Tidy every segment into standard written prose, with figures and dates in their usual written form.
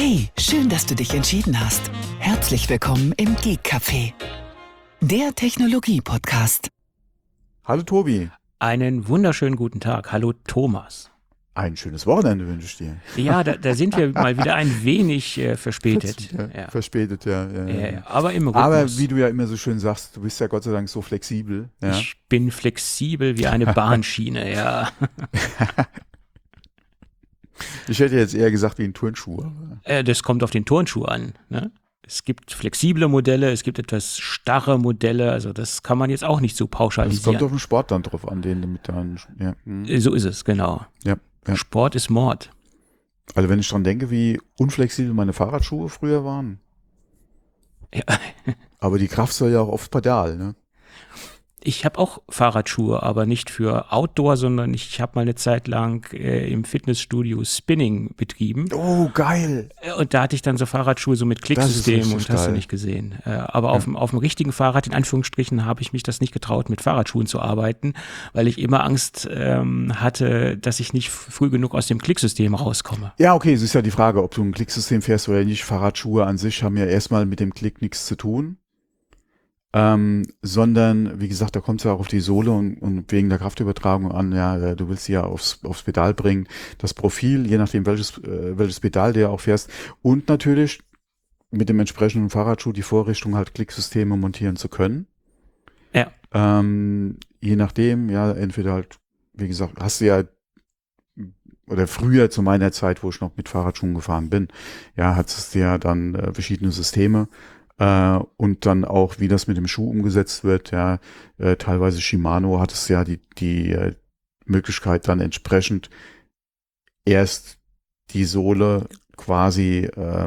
Hey, schön, dass du dich entschieden hast. Herzlich willkommen im Geek Café, der Technologie-Podcast. Hallo Tobi. Einen wunderschönen guten Tag. Hallo Thomas. Ein schönes Wochenende wünsche ich dir. Ja, da sind wir mal wieder ein wenig verspätet. Verspätet, ja. Aber im Rhythmus. Aber wie du ja immer so schön sagst, du bist ja Gott sei Dank so flexibel. Ja? Ich bin flexibel wie eine Bahnschiene, ja. Ich hätte jetzt eher gesagt wie ein Turnschuh. Das kommt auf den Turnschuh an, ne? Es gibt flexible Modelle, es gibt etwas starre Modelle, also das kann man jetzt auch nicht so pauschalisieren. Es kommt auf den Sport dann drauf an, den du mit dann, ja. So ist es, genau. Ja. Sport ist Mord. Also wenn ich dran denke, wie unflexibel meine Fahrradschuhe früher waren. Ja. Aber die Kraft soll ja auch aufs Pedal, ne? Ich habe auch Fahrradschuhe, aber nicht für Outdoor, sondern ich habe mal eine Zeit lang im Fitnessstudio Spinning betrieben. Oh, geil. Und da hatte ich dann so Fahrradschuhe so mit Klicksystem und hast du nicht gesehen. Aber auf dem richtigen Fahrrad, in Anführungsstrichen, habe ich mich das nicht getraut, mit Fahrradschuhen zu arbeiten, weil ich immer Angst hatte, dass ich nicht früh genug aus dem Klicksystem rauskomme. Ja, okay, es ist ja die Frage, ob du ein Klicksystem fährst oder nicht. Fahrradschuhe an sich haben ja erstmal mit dem Klick nichts zu tun. Sondern, wie gesagt, da kommt es ja auch auf die Sohle und wegen der Kraftübertragung an, ja, du willst sie ja aufs Pedal bringen, das Profil, je nachdem welches Pedal du ja auch fährst und natürlich mit dem entsprechenden Fahrradschuh die Vorrichtung halt Klicksysteme montieren zu können. Ja. Je nachdem, ja, entweder halt, wie gesagt, hast du ja, oder früher zu meiner Zeit, wo ich noch mit Fahrradschuhen gefahren bin, ja, hattest du ja dann verschiedene Systeme, und dann auch, wie das mit dem Schuh umgesetzt wird, ja, teilweise Shimano hat es ja die Möglichkeit dann entsprechend erst die Sohle quasi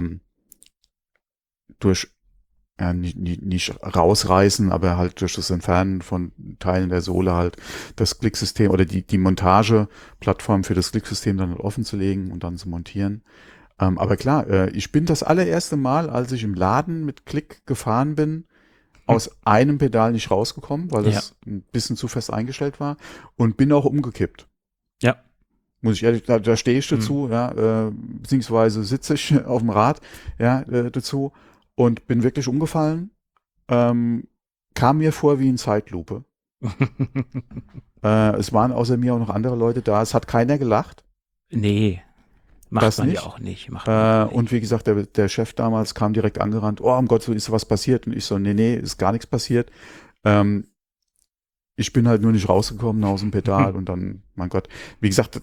durch nicht rausreißen, aber halt durch das Entfernen von Teilen der Sohle halt das Klicksystem oder die Montageplattform für das Klicksystem dann offen zu legen und dann zu montieren. Aber klar, ich bin das allererste Mal, als ich im Laden mit Klick gefahren bin, aus einem Pedal nicht rausgekommen, weil das ein bisschen zu fest eingestellt war und bin auch umgekippt. Ja. Muss ich ehrlich, da stehe ich dazu, ja, beziehungsweise sitze ich auf dem Rad, ja, dazu und bin wirklich umgefallen. Kam mir vor wie in Zeitlupe. Es waren außer mir auch noch andere Leute da, es hat keiner gelacht. Nee. Macht man nicht. ja auch nicht. Und wie gesagt, der Chef damals kam direkt angerannt, oh, um Gottes Willen, ist was passiert? Und ich so, nee, ist gar nichts passiert. Ich bin halt nur nicht rausgekommen aus dem Pedal und dann, mein Gott, wie gesagt,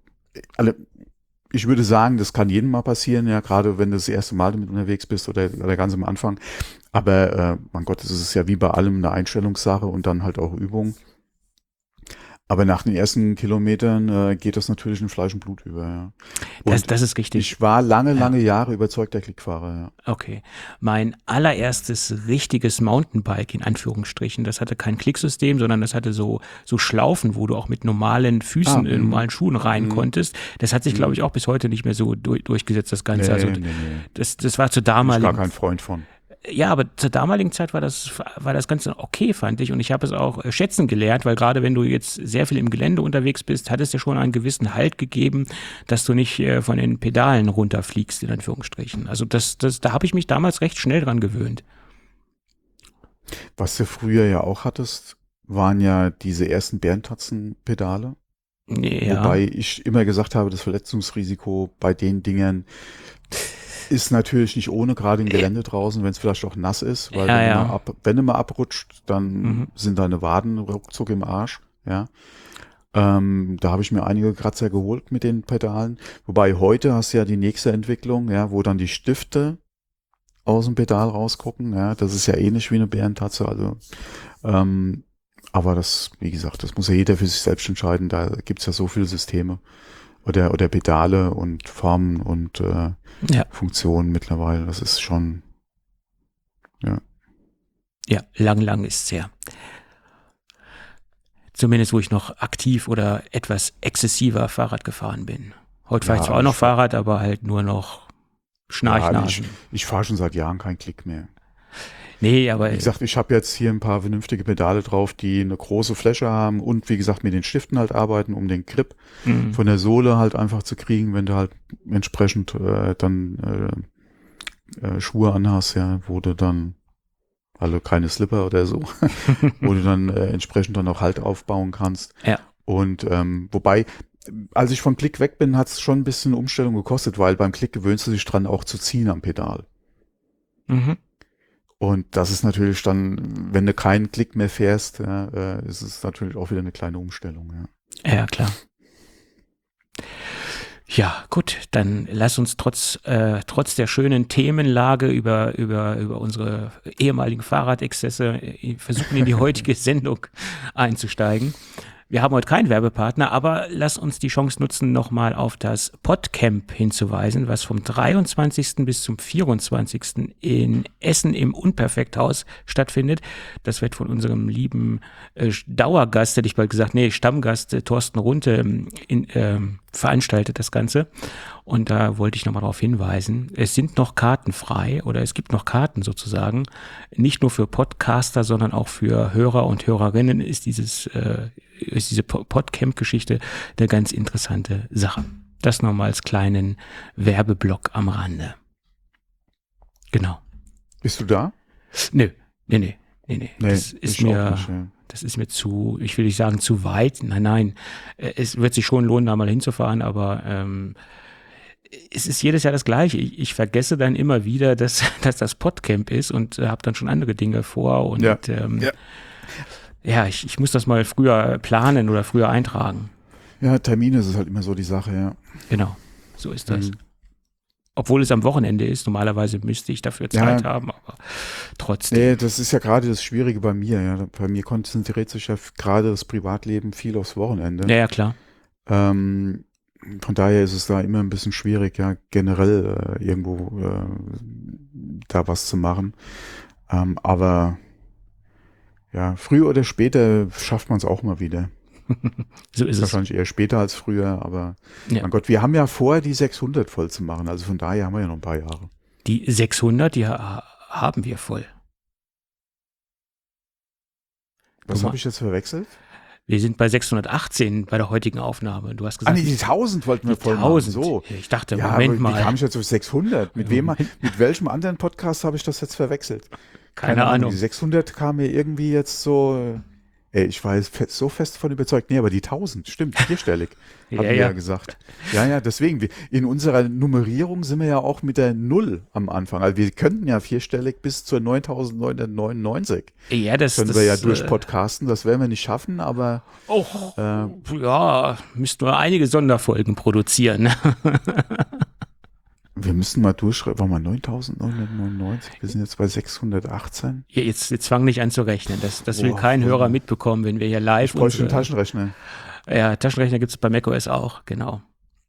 ich würde sagen, das kann jedem mal passieren, ja, gerade wenn du das erste Mal damit unterwegs bist oder ganz am Anfang. Aber, mein Gott, das ist ja wie bei allem eine Einstellungssache und dann halt auch Übung. Aber nach den ersten Kilometern geht das natürlich in Fleisch und Blut über. Ja. Das ist richtig. Ich war lange Jahre überzeugter Klickfahrer. Ja. Okay. Mein allererstes richtiges Mountainbike, in Anführungsstrichen, das hatte kein Klicksystem, sondern das hatte so Schlaufen, wo du auch mit normalen Füßen, normalen Schuhen rein konntest. Das hat sich, glaube ich, auch bis heute nicht mehr so durchgesetzt, das Ganze. Nee. Das war zu damaligen. Ich war gar kein Freund von. Ja, aber zur damaligen Zeit war das Ganze okay, fand ich. Und ich habe es auch schätzen gelernt, weil gerade wenn du jetzt sehr viel im Gelände unterwegs bist, hat es dir schon einen gewissen Halt gegeben, dass du nicht von den Pedalen runterfliegst, in Anführungsstrichen. Also da habe ich mich damals recht schnell dran gewöhnt. Was du früher ja auch hattest, waren ja diese ersten Bärentatzen-Pedale. Ja. Wobei ich immer gesagt habe, das Verletzungsrisiko bei den Dingern ist natürlich nicht ohne, gerade im Gelände draußen, wenn es vielleicht auch nass ist, weil wenn du mal abrutscht, dann sind deine Waden ruckzuck im Arsch, ja. Da habe ich mir einige Kratzer geholt mit den Pedalen, wobei heute hast du ja die nächste Entwicklung, ja, wo dann die Stifte aus dem Pedal rausgucken, ja, das ist ja ähnlich wie eine Bärentatze, also aber das, wie gesagt, das muss ja jeder für sich selbst entscheiden, da gibt's ja so viele Systeme. Oder Pedale und Formen und Funktionen mittlerweile. Das ist schon, ja. Ja, lang ist's her. Zumindest, wo ich noch aktiv oder etwas exzessiver Fahrrad gefahren bin. Heute fahre ich zwar auch noch Fahrrad, aber halt nur noch Schnarchnasen. Ich fahre schon seit Jahren keinen Klick mehr. Nee, aber... Wie gesagt, ich habe jetzt hier ein paar vernünftige Pedale drauf, die eine große Fläche haben und wie gesagt mit den Stiften halt arbeiten, um den Grip von der Sohle halt einfach zu kriegen, wenn du halt entsprechend Schuhe anhast, ja, wo du dann, also keine Slipper oder so, wo du dann entsprechend dann auch Halt aufbauen kannst. Ja. Und wobei, als ich von Klick weg bin, hat es schon ein bisschen Umstellung gekostet, weil beim Klick gewöhnst du dich dran, auch zu ziehen am Pedal. Mhm. Und das ist natürlich dann, wenn du keinen Klick mehr fährst, ja, ist es natürlich auch wieder eine kleine Umstellung. Ja, ja klar. Ja, gut, dann lass uns trotz der schönen Themenlage über unsere ehemaligen Fahrradexzesse versuchen, in die heutige Sendung einzusteigen. Wir haben heute keinen Werbepartner, aber lass uns die Chance nutzen, nochmal auf das Podcamp hinzuweisen, was vom 23. bis zum 24. in Essen im Unperfekthaus stattfindet. Das wird von unserem lieben Dauergast, hätte ich bald gesagt, Stammgast Thorsten Runte veranstaltet das Ganze. Und da wollte ich nochmal darauf hinweisen, es sind noch Karten frei oder es gibt noch Karten sozusagen. Nicht nur für Podcaster, sondern auch für Hörer und Hörerinnen ist diese Podcamp-Geschichte eine ganz interessante Sache. Das nochmal als kleinen Werbeblock am Rande. Genau. Bist du da? Nee. Das ist mir zu, ich will nicht sagen zu weit. Nein. Es wird sich schon lohnen, da mal hinzufahren, aber es ist jedes Jahr das Gleiche. Ich vergesse dann immer wieder, dass das Podcamp ist und habe dann schon andere Dinge vor. Und ich muss das mal früher planen oder früher eintragen. Ja, Termine ist halt immer so die Sache, ja. Genau, so ist das. Obwohl es am Wochenende ist, normalerweise müsste ich dafür Zeit haben, aber trotzdem. Nee, das ist ja gerade das Schwierige bei mir. Ja. Bei mir konzentriert sich ja gerade das Privatleben viel aufs Wochenende. Ja, klar. Von daher ist es da immer ein bisschen schwierig, ja, generell irgendwo da was zu machen. Aber ja, früher oder später schafft man es auch mal wieder. So ist es. Wahrscheinlich eher später als früher, aber mein Gott, wir haben ja vor, die 600 voll zu machen. Also von daher haben wir ja noch ein paar Jahre. Die 600, die haben wir voll. Was habe ich jetzt verwechselt? Wir sind bei 618 bei der heutigen Aufnahme. Du hast gesagt, die 1000 wollten wir voll machen. So. Ich dachte, Moment mal. Wie kam ich jetzt auf 600? Mit welchem anderen Podcast habe ich das jetzt verwechselt? Keine Ahnung. Die 600 kam mir irgendwie jetzt so, ich war so fest davon überzeugt. Nee, aber die 1000, stimmt, vierstellig, haben wir ja gesagt. Ja, deswegen, in unserer Nummerierung sind wir ja auch mit der 0 am Anfang. Also wir könnten ja vierstellig bis zur 9999. Ja, das können wir ja durchpodcasten, das werden wir nicht schaffen, aber müssten wir einige Sonderfolgen produzieren. Wir müssen mal durchschreiben, waren wir 9.999, wir sind jetzt bei 618. Ja, jetzt fang nicht an zu rechnen, das will kein Hörer mitbekommen, wenn wir hier live... Ich bräuchte einen Taschenrechner. Ja, Taschenrechner gibt es bei macOS auch, genau.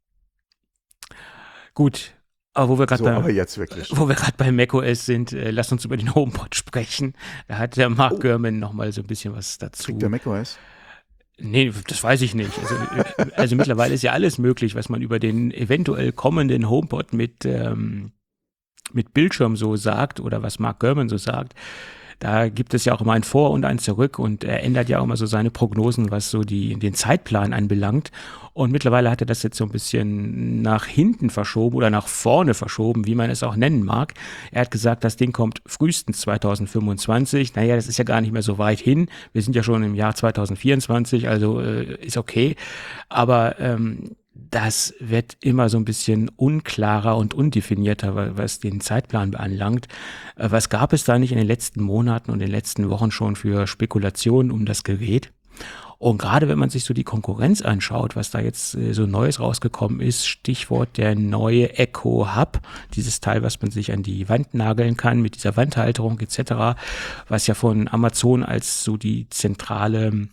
Gut, aber wo wir gerade bei macOS sind, lass uns über den HomePod sprechen. Da hat der Mark Gurman nochmal so ein bisschen was dazu. Kriegt der macOS? Nee, das weiß ich nicht. Also mittlerweile ist ja alles möglich, was man über den eventuell kommenden HomePod mit Bildschirm so sagt oder was Mark Gurman so sagt. Da gibt es ja auch immer ein Vor und ein Zurück und er ändert ja auch immer so seine Prognosen, was so den Zeitplan anbelangt. Und mittlerweile hat er das jetzt so ein bisschen nach hinten verschoben oder nach vorne verschoben, wie man es auch nennen mag. Er hat gesagt, das Ding kommt frühestens 2025. Naja, das ist ja gar nicht mehr so weit hin. Wir sind ja schon im Jahr 2024, also ist okay. Aber das wird immer so ein bisschen unklarer und undefinierter, was den Zeitplan anlangt. Was gab es da nicht in den letzten Monaten und in den letzten Wochen schon für Spekulationen um das Gerät? Und gerade wenn man sich so die Konkurrenz anschaut, was da jetzt so Neues rausgekommen ist, Stichwort der neue Echo Hub, dieses Teil, was man sich an die Wand nageln kann mit dieser Wandhalterung etc., was ja von Amazon als so die zentrale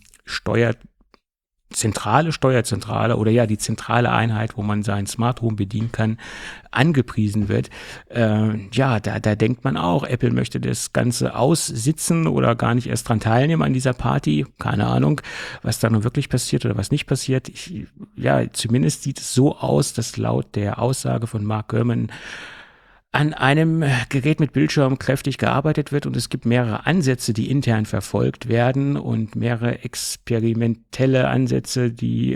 Steuerzentrale oder ja die zentrale Einheit, wo man sein Smart Home bedienen kann, angepriesen wird. Da denkt man auch, Apple möchte das Ganze aussitzen oder gar nicht erst dran teilnehmen an dieser Party. Keine Ahnung, was da nun wirklich passiert oder was nicht passiert. Zumindest sieht es so aus, dass laut der Aussage von Mark Gurman an einem Gerät mit Bildschirm kräftig gearbeitet wird und es gibt mehrere Ansätze, die intern verfolgt werden und mehrere experimentelle Ansätze, die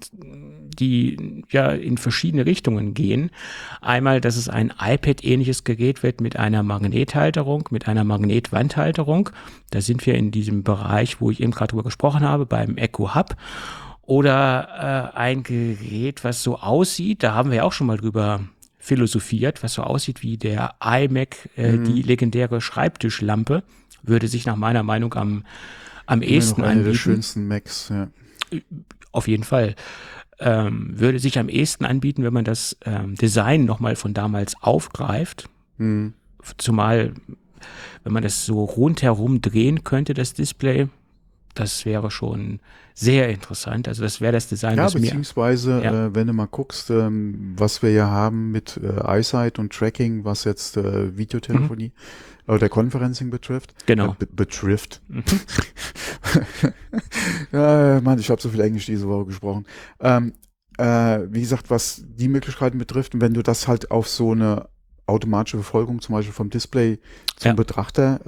ja in verschiedene Richtungen gehen. Einmal, dass es ein iPad-ähnliches Gerät wird mit einer Magnethalterung, mit einer Magnetwandhalterung. Da sind wir in diesem Bereich, wo ich eben gerade drüber gesprochen habe, beim Echo Hub. Oder ein Gerät, was so aussieht, da haben wir ja auch schon mal drüber philosophiert, was so aussieht wie der iMac, die legendäre Schreibtischlampe, würde sich nach meiner Meinung am ehesten eine anbieten. der schönsten Macs, ja. Auf jeden Fall. Würde sich am ehesten anbieten, wenn man das Design nochmal von damals aufgreift. Zumal, wenn man das so rundherum drehen könnte, das Display, das wäre schon sehr interessant. Also das wäre das Design, was beziehungsweise, wenn du mal guckst, was wir ja haben mit iSight und Tracking, was jetzt Videotelefonie oder Conferencing betrifft. Genau. Betrifft. Ja, Mann, ich habe so viel Englisch diese Woche gesprochen. Wie gesagt, was die Möglichkeiten betrifft, und wenn du das halt auf so eine automatische Verfolgung zum Beispiel vom Display zum Betrachter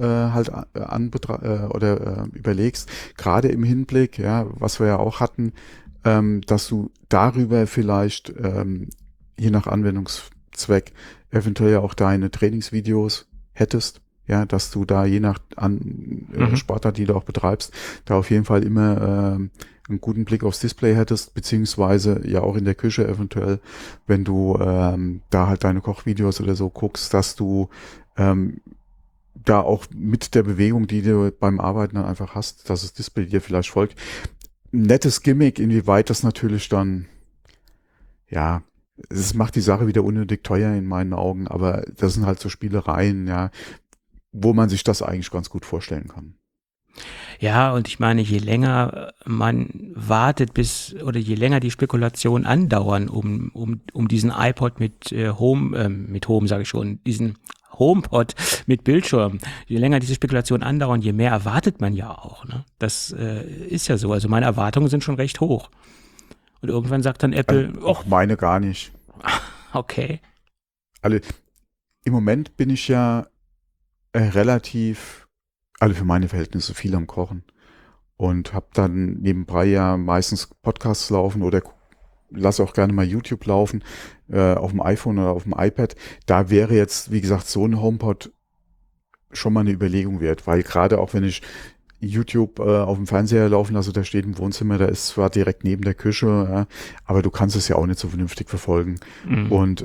überlegst, gerade im Hinblick, ja, was wir ja auch hatten, dass du darüber vielleicht je nach Anwendungszweck eventuell ja auch deine Trainingsvideos hättest, ja, dass du da je nach Sportart, die du auch betreibst, da auf jeden Fall immer einen guten Blick aufs Display hättest, beziehungsweise ja auch in der Küche eventuell, wenn du da halt deine Kochvideos oder so guckst, dass du da auch mit der Bewegung, die du beim Arbeiten dann einfach hast, dass das Display dir vielleicht folgt. Nettes Gimmick, inwieweit das natürlich dann, ja, es macht die Sache wieder unnötig teuer in meinen Augen, aber das sind halt so Spielereien, ja, wo man sich das eigentlich ganz gut vorstellen kann. Ja, und ich meine, je länger man wartet je länger die Spekulationen andauern, um diesen iPod mit Home sage ich schon, diesen HomePod mit Bildschirm, je länger diese Spekulationen andauern, je mehr erwartet man ja auch. Ne? Das ist ja so. Also meine Erwartungen sind schon recht hoch. Und irgendwann sagt dann Apple, auch meine gar nicht. Okay. Also im Moment bin ich ja relativ, für meine Verhältnisse viel am Kochen und habe dann nebenbei ja meistens Podcasts laufen oder lasse auch gerne mal YouTube laufen auf dem iPhone oder auf dem iPad. Da wäre jetzt, wie gesagt, so ein HomePod schon mal eine Überlegung wert, weil gerade auch wenn ich YouTube auf dem Fernseher laufen lasse, da steht im Wohnzimmer, da ist zwar direkt neben der Küche, ja, aber du kannst es ja auch nicht so vernünftig verfolgen. Und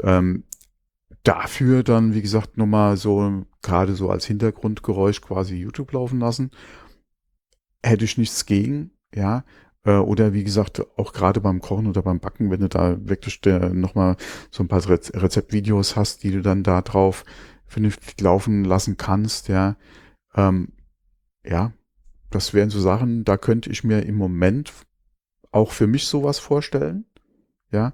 dafür dann, wie gesagt, nochmal so, gerade so als Hintergrundgeräusch quasi YouTube laufen lassen. Hätte ich nichts gegen, ja. Oder wie gesagt, auch gerade beim Kochen oder beim Backen, wenn du da wirklich nochmal so ein paar Rezeptvideos hast, die du dann da drauf vernünftig laufen lassen kannst, ja. Ja, das wären so Sachen, da könnte ich mir im Moment auch für mich sowas vorstellen, ja.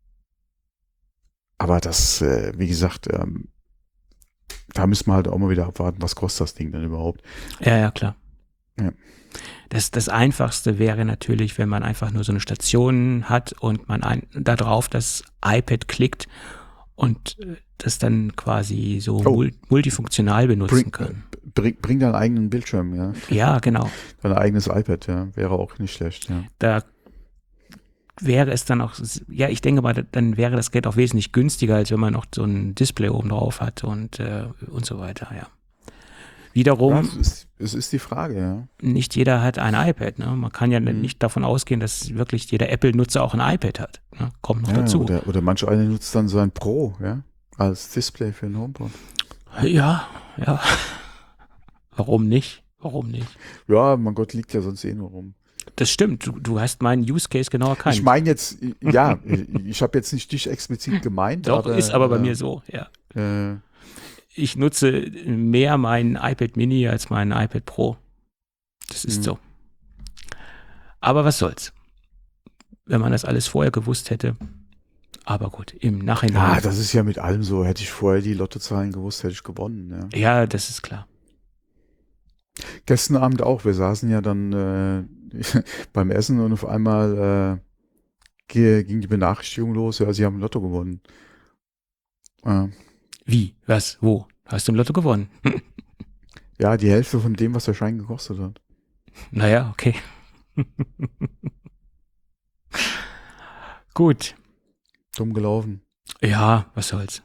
Aber das, wie gesagt, da müssen wir halt auch mal wieder abwarten, was kostet das Ding denn überhaupt? Ja, klar. Ja. Das Einfachste wäre natürlich, wenn man einfach nur so eine Station hat und man da drauf das iPad klickt und das dann quasi so multifunktional benutzen kann. Bring deinen eigenen Bildschirm, ja. Ja, genau. Dein eigenes iPad, ja, wäre auch nicht schlecht, ja. Da wäre es dann auch, ja, ich denke mal, dann wäre das Gerät auch wesentlich günstiger, als wenn man noch so ein Display oben drauf hat und so weiter, ja. Wiederum, ja, es ist die Frage, ja. Nicht jeder hat ein iPad, ne? Man kann ja nicht davon ausgehen, dass wirklich jeder Apple-Nutzer auch ein iPad hat, ne? Kommt noch dazu. Oder manch einer nutzt dann sein Pro, ja, als Display für ein HomePod. Ja. Warum nicht? Ja, mein Gott, liegt ja sonst nur rum. Das stimmt, du hast meinen Use Case genau erkannt. Ich meine jetzt, ja, ich habe jetzt nicht dich explizit gemeint. Doch, ist aber bei mir so, ja. Ich nutze mehr meinen iPad Mini als meinen iPad Pro. Das ist so. Aber was soll's. Wenn man das alles vorher gewusst hätte. Aber gut, im Nachhinein. Ja, das ist ja mit allem so. Hätte ich vorher die Lottozahlen gewusst, hätte ich gewonnen. Ja, das ist klar. Gestern Abend auch. Wir saßen ja dann beim Essen und auf einmal ging die Benachrichtigung los. Ja, sie haben Lotto gewonnen. Wie? Was? Wo? Hast du im Lotto gewonnen? Ja, die Hälfte von dem, was der Schein gekostet hat. Naja, okay. Gut. Dumm gelaufen. Ja, was soll's.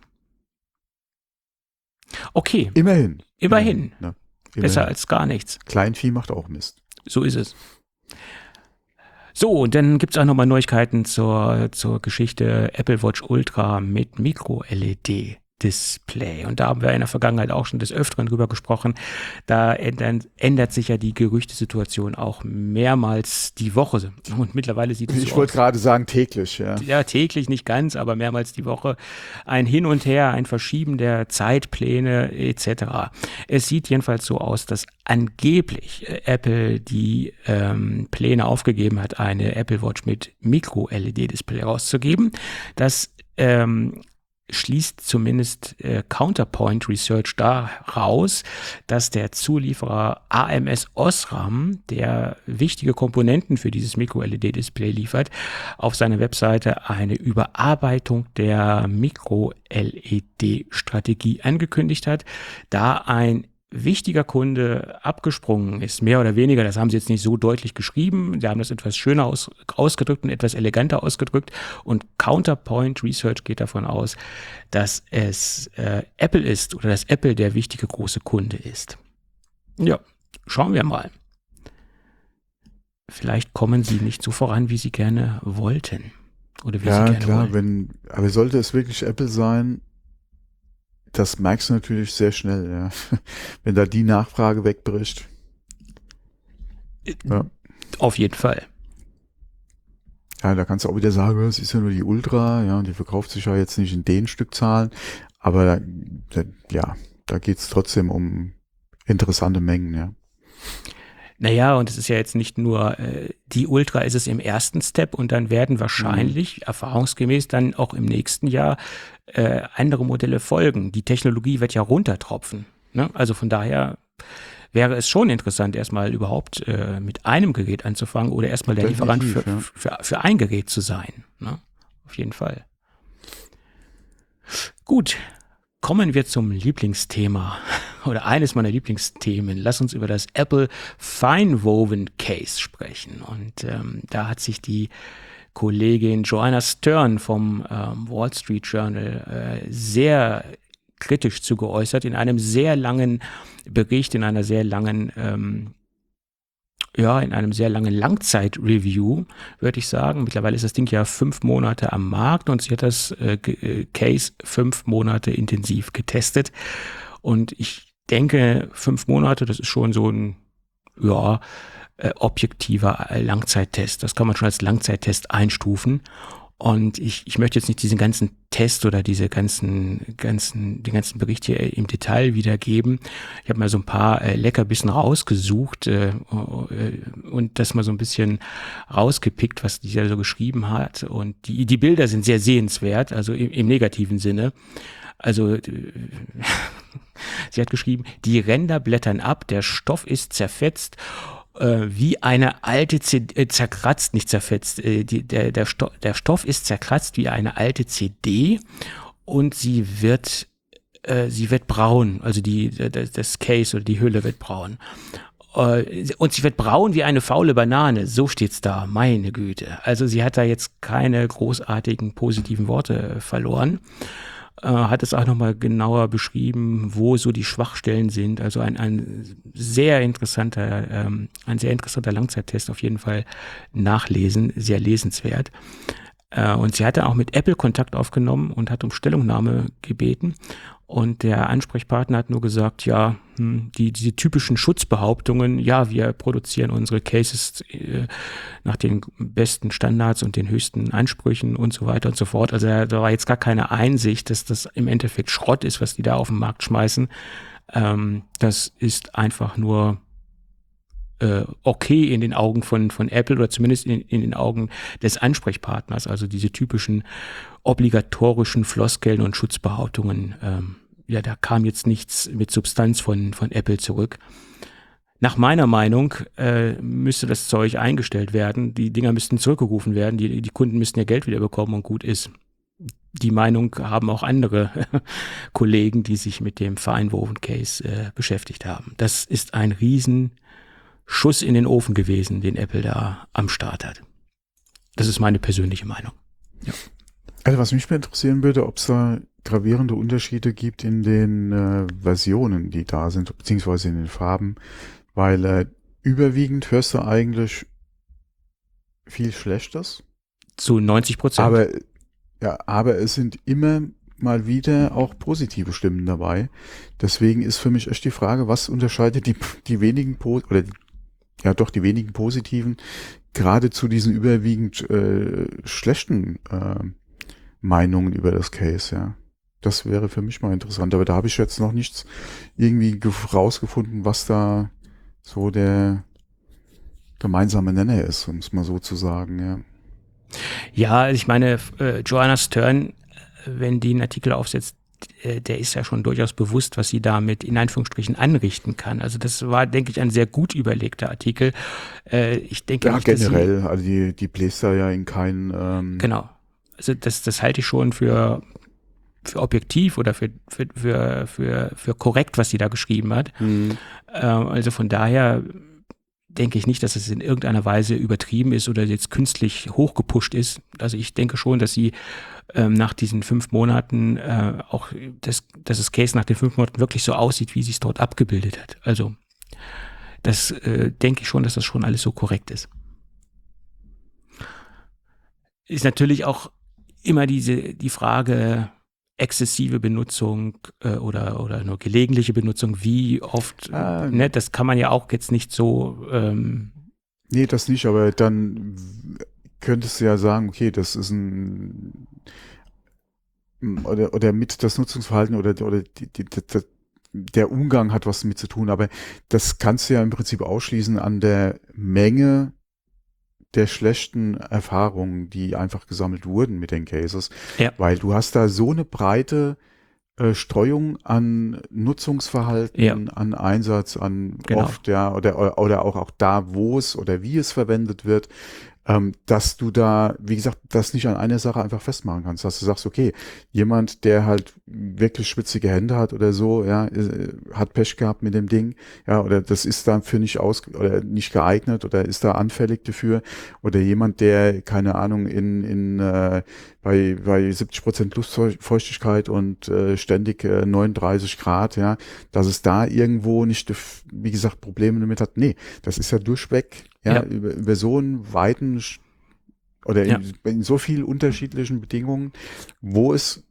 Okay. Immerhin. Ja, immerhin. Besser als gar nichts. Kleinvieh macht auch Mist. So ist es. So, und dann gibt es auch nochmal Neuigkeiten zur Geschichte Apple Watch Ultra mit Micro-LED-Display. Und da haben wir in der Vergangenheit auch schon des Öfteren drüber gesprochen. Da ändert sich ja die Gerüchtesituation auch mehrmals die Woche. Und mittlerweile sieht es so aus. Ich wollte gerade sagen täglich, ja. Ja, täglich nicht ganz, aber mehrmals die Woche. Ein Hin und Her, ein Verschieben der Zeitpläne etc. Es sieht jedenfalls so aus, dass angeblich Apple die Pläne aufgegeben hat, eine Apple Watch mit Micro-LED-Display rauszugeben. Das schließt zumindest Counterpoint Research daraus, dass der Zulieferer ams Osram, der wichtige Komponenten für dieses Micro-LED-Display liefert, auf seiner Webseite eine Überarbeitung der Micro-LED-Strategie angekündigt hat, da ein wichtiger Kunde abgesprungen ist, mehr oder weniger, das haben sie jetzt nicht so deutlich geschrieben, sie haben das etwas schöner ausgedrückt und etwas eleganter ausgedrückt, und Counterpoint Research geht davon aus, dass es Apple ist oder dass Apple der wichtige große Kunde ist. Ja, schauen wir mal. Vielleicht kommen sie nicht so voran, wie sie gerne wollten. Oder wie sie gerne klar, wollen. Aber sollte es wirklich Apple sein, das merkst du natürlich sehr schnell, ja. Wenn da die Nachfrage wegbricht. Ja. Auf jeden Fall. Ja, da kannst du auch wieder sagen, es ist ja nur die Ultra, ja, und die verkauft sich ja jetzt nicht in den Stückzahlen, aber da geht's trotzdem um interessante Mengen, ja. Naja, und es ist ja jetzt nicht nur die Ultra, ist es im ersten Step, und dann werden wahrscheinlich erfahrungsgemäß dann auch im nächsten Jahr andere Modelle folgen. Die Technologie wird ja runtertropfen, ne? Also von daher wäre es schon interessant, erstmal überhaupt mit einem Gerät anzufangen oder erstmal der Lieferant für ein Gerät zu sein, ne? Auf jeden Fall. Gut. Kommen wir zum Lieblingsthema oder eines meiner Lieblingsthemen. Lass uns über das Apple Fine-Woven Case sprechen. Und da hat sich die Kollegin Joanna Stern vom Wall Street Journal sehr kritisch zu geäußert in einem sehr langen Bericht, in einem sehr langen Langzeit-Review, würde ich sagen. Mittlerweile ist das Ding ja 5 Monate am Markt und sie hat das Case 5 Monate intensiv getestet. Und ich denke, 5 Monate, das ist schon so ein, objektiver Langzeittest. Das kann man schon als Langzeittest einstufen. Und ich möchte jetzt nicht diesen ganzen Test oder den ganzen Bericht hier im Detail wiedergeben. Ich habe mal so ein paar Leckerbissen rausgesucht und das mal so ein bisschen rausgepickt, was die da so geschrieben hat. Und die Bilder sind sehr sehenswert, also im negativen Sinne. Also sie hat geschrieben, die Ränder blättern ab, der Stoff ist zerfetzt, wie eine alte CD, zerkratzt, nicht zerfetzt, der Stoff ist zerkratzt wie eine alte CD und sie wird braun, also das Case oder die Hülle wird braun. Und sie wird braun wie eine faule Banane, so steht's da, meine Güte. Also sie hat da jetzt keine großartigen positiven Worte verloren. Hat es auch nochmal genauer beschrieben, wo so die Schwachstellen sind. Also ein sehr interessanter Langzeittest, auf jeden Fall nachlesen, sehr lesenswert. Und sie hatte auch mit Apple Kontakt aufgenommen und hat um Stellungnahme gebeten. Und der Ansprechpartner hat nur gesagt, ja, diese typischen Schutzbehauptungen, ja, wir produzieren unsere Cases nach den besten Standards und den höchsten Ansprüchen und so weiter und so fort. Also da war jetzt gar keine Einsicht, dass das im Endeffekt Schrott ist, was die da auf den Markt schmeißen. Das ist einfach nur okay in den Augen von Apple oder zumindest in den Augen des Ansprechpartners. Also diese typischen obligatorischen Floskeln und Schutzbehauptungen, da kam jetzt nichts mit Substanz von Apple zurück. Nach meiner Meinung müsste das Zeug eingestellt werden, die Dinger müssten zurückgerufen werden, die Kunden müssten ihr Geld wieder bekommen und gut ist. die Meinung haben auch andere Kollegen, die sich mit dem Fine-Woven-Case beschäftigt haben. Das ist ein Riesenschuss in den Ofen gewesen, den Apple da am Start hat. Das ist meine persönliche Meinung. Ja. Also was mich mehr interessieren würde, ob es da gravierende Unterschiede gibt in den Versionen, die da sind, beziehungsweise in den Farben, weil überwiegend hörst du eigentlich viel Schlechtes. Zu 90%. Aber es sind immer mal wieder auch positive Stimmen dabei. Deswegen ist für mich echt die Frage, was unterscheidet die wenigen die wenigen positiven gerade zu diesen überwiegend schlechten Meinungen über das Case, ja. Das wäre für mich mal interessant, aber da habe ich jetzt noch nichts irgendwie rausgefunden, was da so der gemeinsame Nenner ist, um es mal so zu sagen, ja. Ja, ich meine, Joanna Stern, wenn die einen Artikel aufsetzt, der ist ja schon durchaus bewusst, was sie damit in Anführungsstrichen anrichten kann. Also das war, denke ich, ein sehr gut überlegter Artikel. Ich denke ja, nicht, generell, also die bläst da ja in keinen... Genau. Also das halte ich schon für objektiv oder für korrekt, was sie da geschrieben hat. Also von daher denke ich nicht, dass es in irgendeiner Weise übertrieben ist oder jetzt künstlich hochgepusht ist. Also ich denke schon, dass sie nach diesen 5 Monaten auch, dass das Case nach den 5 Monaten wirklich so aussieht, wie sie es dort abgebildet hat. Also das denke ich schon, dass das schon alles so korrekt ist. Ist natürlich auch immer die Frage, exzessive Benutzung oder nur gelegentliche Benutzung, wie oft, ne, das kann man ja auch jetzt nicht so. Nee, das nicht, aber dann könntest du ja sagen, okay, das ist oder mit das Nutzungsverhalten oder der Umgang hat was damit zu tun, aber das kannst du ja im Prinzip ausschließen an der Menge der schlechten Erfahrungen, die einfach gesammelt wurden mit den Cases, weil du hast da so eine breite Streuung an Nutzungsverhalten, an Einsatz, an oft, oder auch da, wo es oder wie es verwendet wird, dass du da, wie gesagt, das nicht an einer Sache einfach festmachen kannst, dass du sagst, okay, jemand, der halt wirklich schwitzige Hände hat oder so, ja, hat Pech gehabt mit dem Ding, ja, oder das ist dafür oder nicht geeignet oder ist da anfällig dafür, oder jemand, der, keine Ahnung, bei 70% Luftfeuchtigkeit und ständig 39 Grad, ja, dass es da irgendwo nicht, wie gesagt, Probleme damit hat. Nee, das ist ja durchweg, über so einen weiten oder in so vielen unterschiedlichen Bedingungen, wo es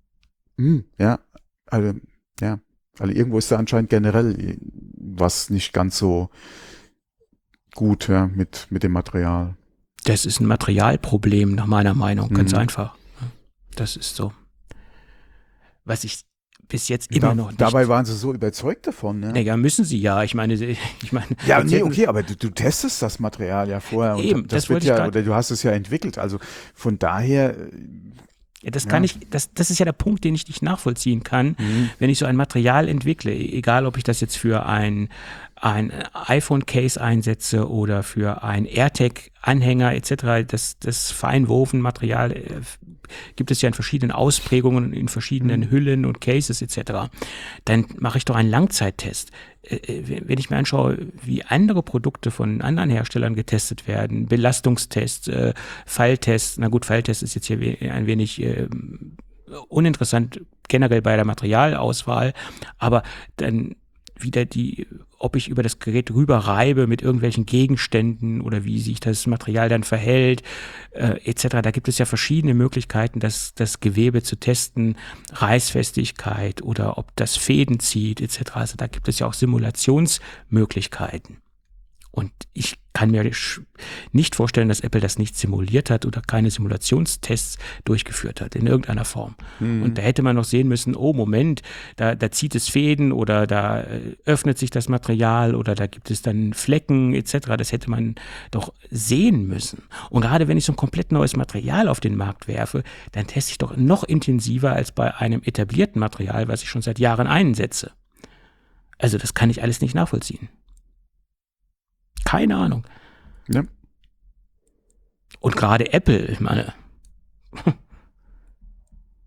also irgendwo ist da anscheinend generell was nicht ganz so gut, mit dem Material. Das ist ein Materialproblem, nach meiner Meinung, ganz einfach. Das ist so. Was ich bis jetzt immer noch nicht... Dabei waren sie so überzeugt davon, ne? Ja, müssen sie ja. Ich meine... Ja, nee, okay, aber du testest das Material ja vorher. Eben, und das wird ja, oder du hast es ja entwickelt. Also von daher... Ja, das ist ja der Punkt, den ich nicht nachvollziehen kann, wenn ich so ein Material entwickle, egal ob ich das jetzt für ein iPhone-Case einsetze oder für ein AirTag-Anhänger etc., das Feinwoven-Material gibt es ja in verschiedenen Ausprägungen, in verschiedenen Hüllen und Cases etc. Dann mache ich doch einen Langzeittest. Wenn ich mir anschaue, wie andere Produkte von anderen Herstellern getestet werden, Belastungstests, Falltests, na gut, Falltest ist jetzt hier ein wenig uninteressant generell bei der Materialauswahl, aber dann wieder ob ich über das Gerät rüber reibe mit irgendwelchen Gegenständen oder wie sich das Material dann verhält, etc. Da gibt es ja verschiedene Möglichkeiten, das Gewebe zu testen, Reißfestigkeit oder ob das Fäden zieht, etc. Also da gibt es ja auch Simulationsmöglichkeiten. Und ich kann mir nicht vorstellen, dass Apple das nicht simuliert hat oder keine Simulationstests durchgeführt hat in irgendeiner Form. Und da hätte man noch sehen müssen, oh Moment, da zieht es Fäden oder da öffnet sich das Material oder da gibt es dann Flecken etc. Das hätte man doch sehen müssen. Und gerade wenn ich so ein komplett neues Material auf den Markt werfe, dann teste ich doch noch intensiver als bei einem etablierten Material, was ich schon seit Jahren einsetze. Also das kann ich alles nicht nachvollziehen. Keine Ahnung. Ja. Und gerade Apple, ich meine,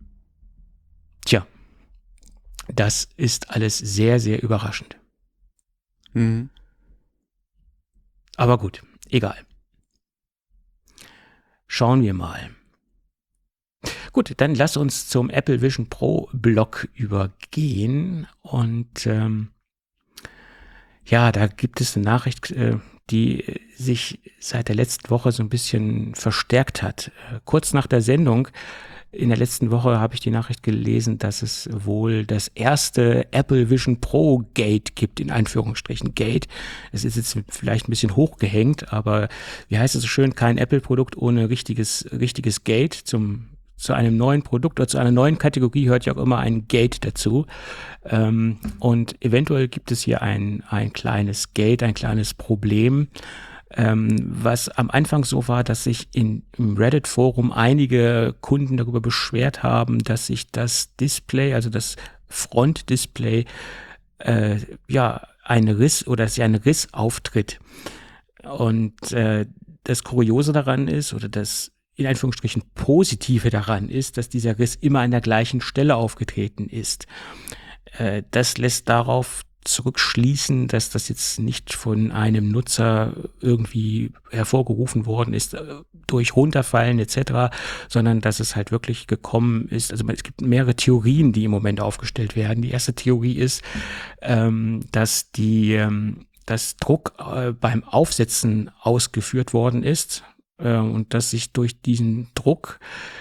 Das ist alles sehr, sehr überraschend. Mhm. Aber gut, egal. Schauen wir mal. Gut, dann lass uns zum Apple Vision Pro Blog übergehen. Und da gibt es eine Nachricht, die sich seit der letzten Woche so ein bisschen verstärkt hat. Kurz nach der Sendung in der letzten Woche habe ich die Nachricht gelesen, dass es wohl das erste Apple Vision Pro Gate gibt, in Anführungsstrichen Gate. Es ist jetzt vielleicht ein bisschen hochgehängt, aber wie heißt es so schön, kein Apple-Produkt ohne richtiges Gate. Zu einem neuen Produkt oder zu einer neuen Kategorie hört ja auch immer ein Gate dazu. Und eventuell gibt es hier ein kleines Gate, ein kleines Problem, was am Anfang so war, dass sich im Reddit-Forum einige Kunden darüber beschwert haben, dass sich das Display, also das Frontdisplay, ein Riss auftritt. Und das Kuriose daran ist, oder das in Anführungsstrichen Positive daran ist, dass dieser Riss immer an der gleichen Stelle aufgetreten ist. Das lässt darauf zurückschließen, dass das jetzt nicht von einem Nutzer irgendwie hervorgerufen worden ist durch Runterfallen etc., sondern dass es halt wirklich gekommen ist. Also es gibt mehrere Theorien, die im Moment aufgestellt werden. Die erste Theorie ist, dass das Druck beim Aufsetzen ausgeführt worden ist und dass sich durch diesen Druck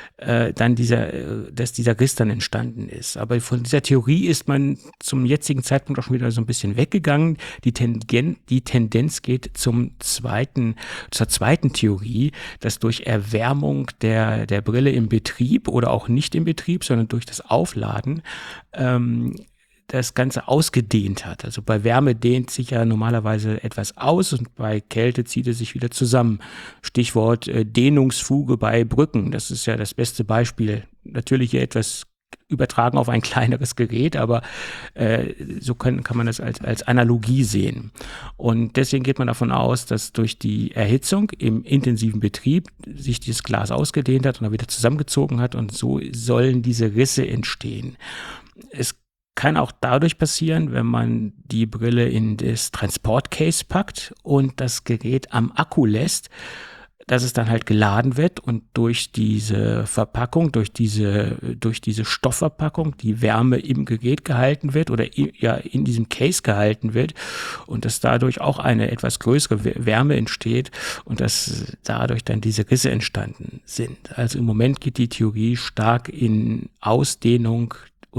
dass dieser Riss dann entstanden ist. Aber von dieser Theorie ist man zum jetzigen Zeitpunkt auch schon wieder so ein bisschen weggegangen. Die Tendenz geht zur zweiten Theorie, dass durch Erwärmung der Brille im Betrieb oder auch nicht im Betrieb, sondern durch das Aufladen, das Ganze ausgedehnt hat. Also bei Wärme dehnt sich ja normalerweise etwas aus und bei Kälte zieht es sich wieder zusammen. Stichwort Dehnungsfuge bei Brücken. Das ist ja das beste Beispiel. Natürlich hier etwas übertragen auf ein kleineres Gerät, aber so kann man das als Analogie sehen. Und deswegen geht man davon aus, dass durch die Erhitzung im intensiven Betrieb sich dieses Glas ausgedehnt hat und dann wieder zusammengezogen hat und so sollen diese Risse entstehen. Es kann auch dadurch passieren, wenn man die Brille in das Transportcase packt und das Gerät am Akku lässt, dass es dann halt geladen wird und durch diese Verpackung, durch diese Stoffverpackung die Wärme im Gerät gehalten wird oder in diesem Case gehalten wird und dass dadurch auch eine etwas größere Wärme entsteht und dass dadurch dann diese Risse entstanden sind. Also im Moment geht die Theorie stark in Ausdehnung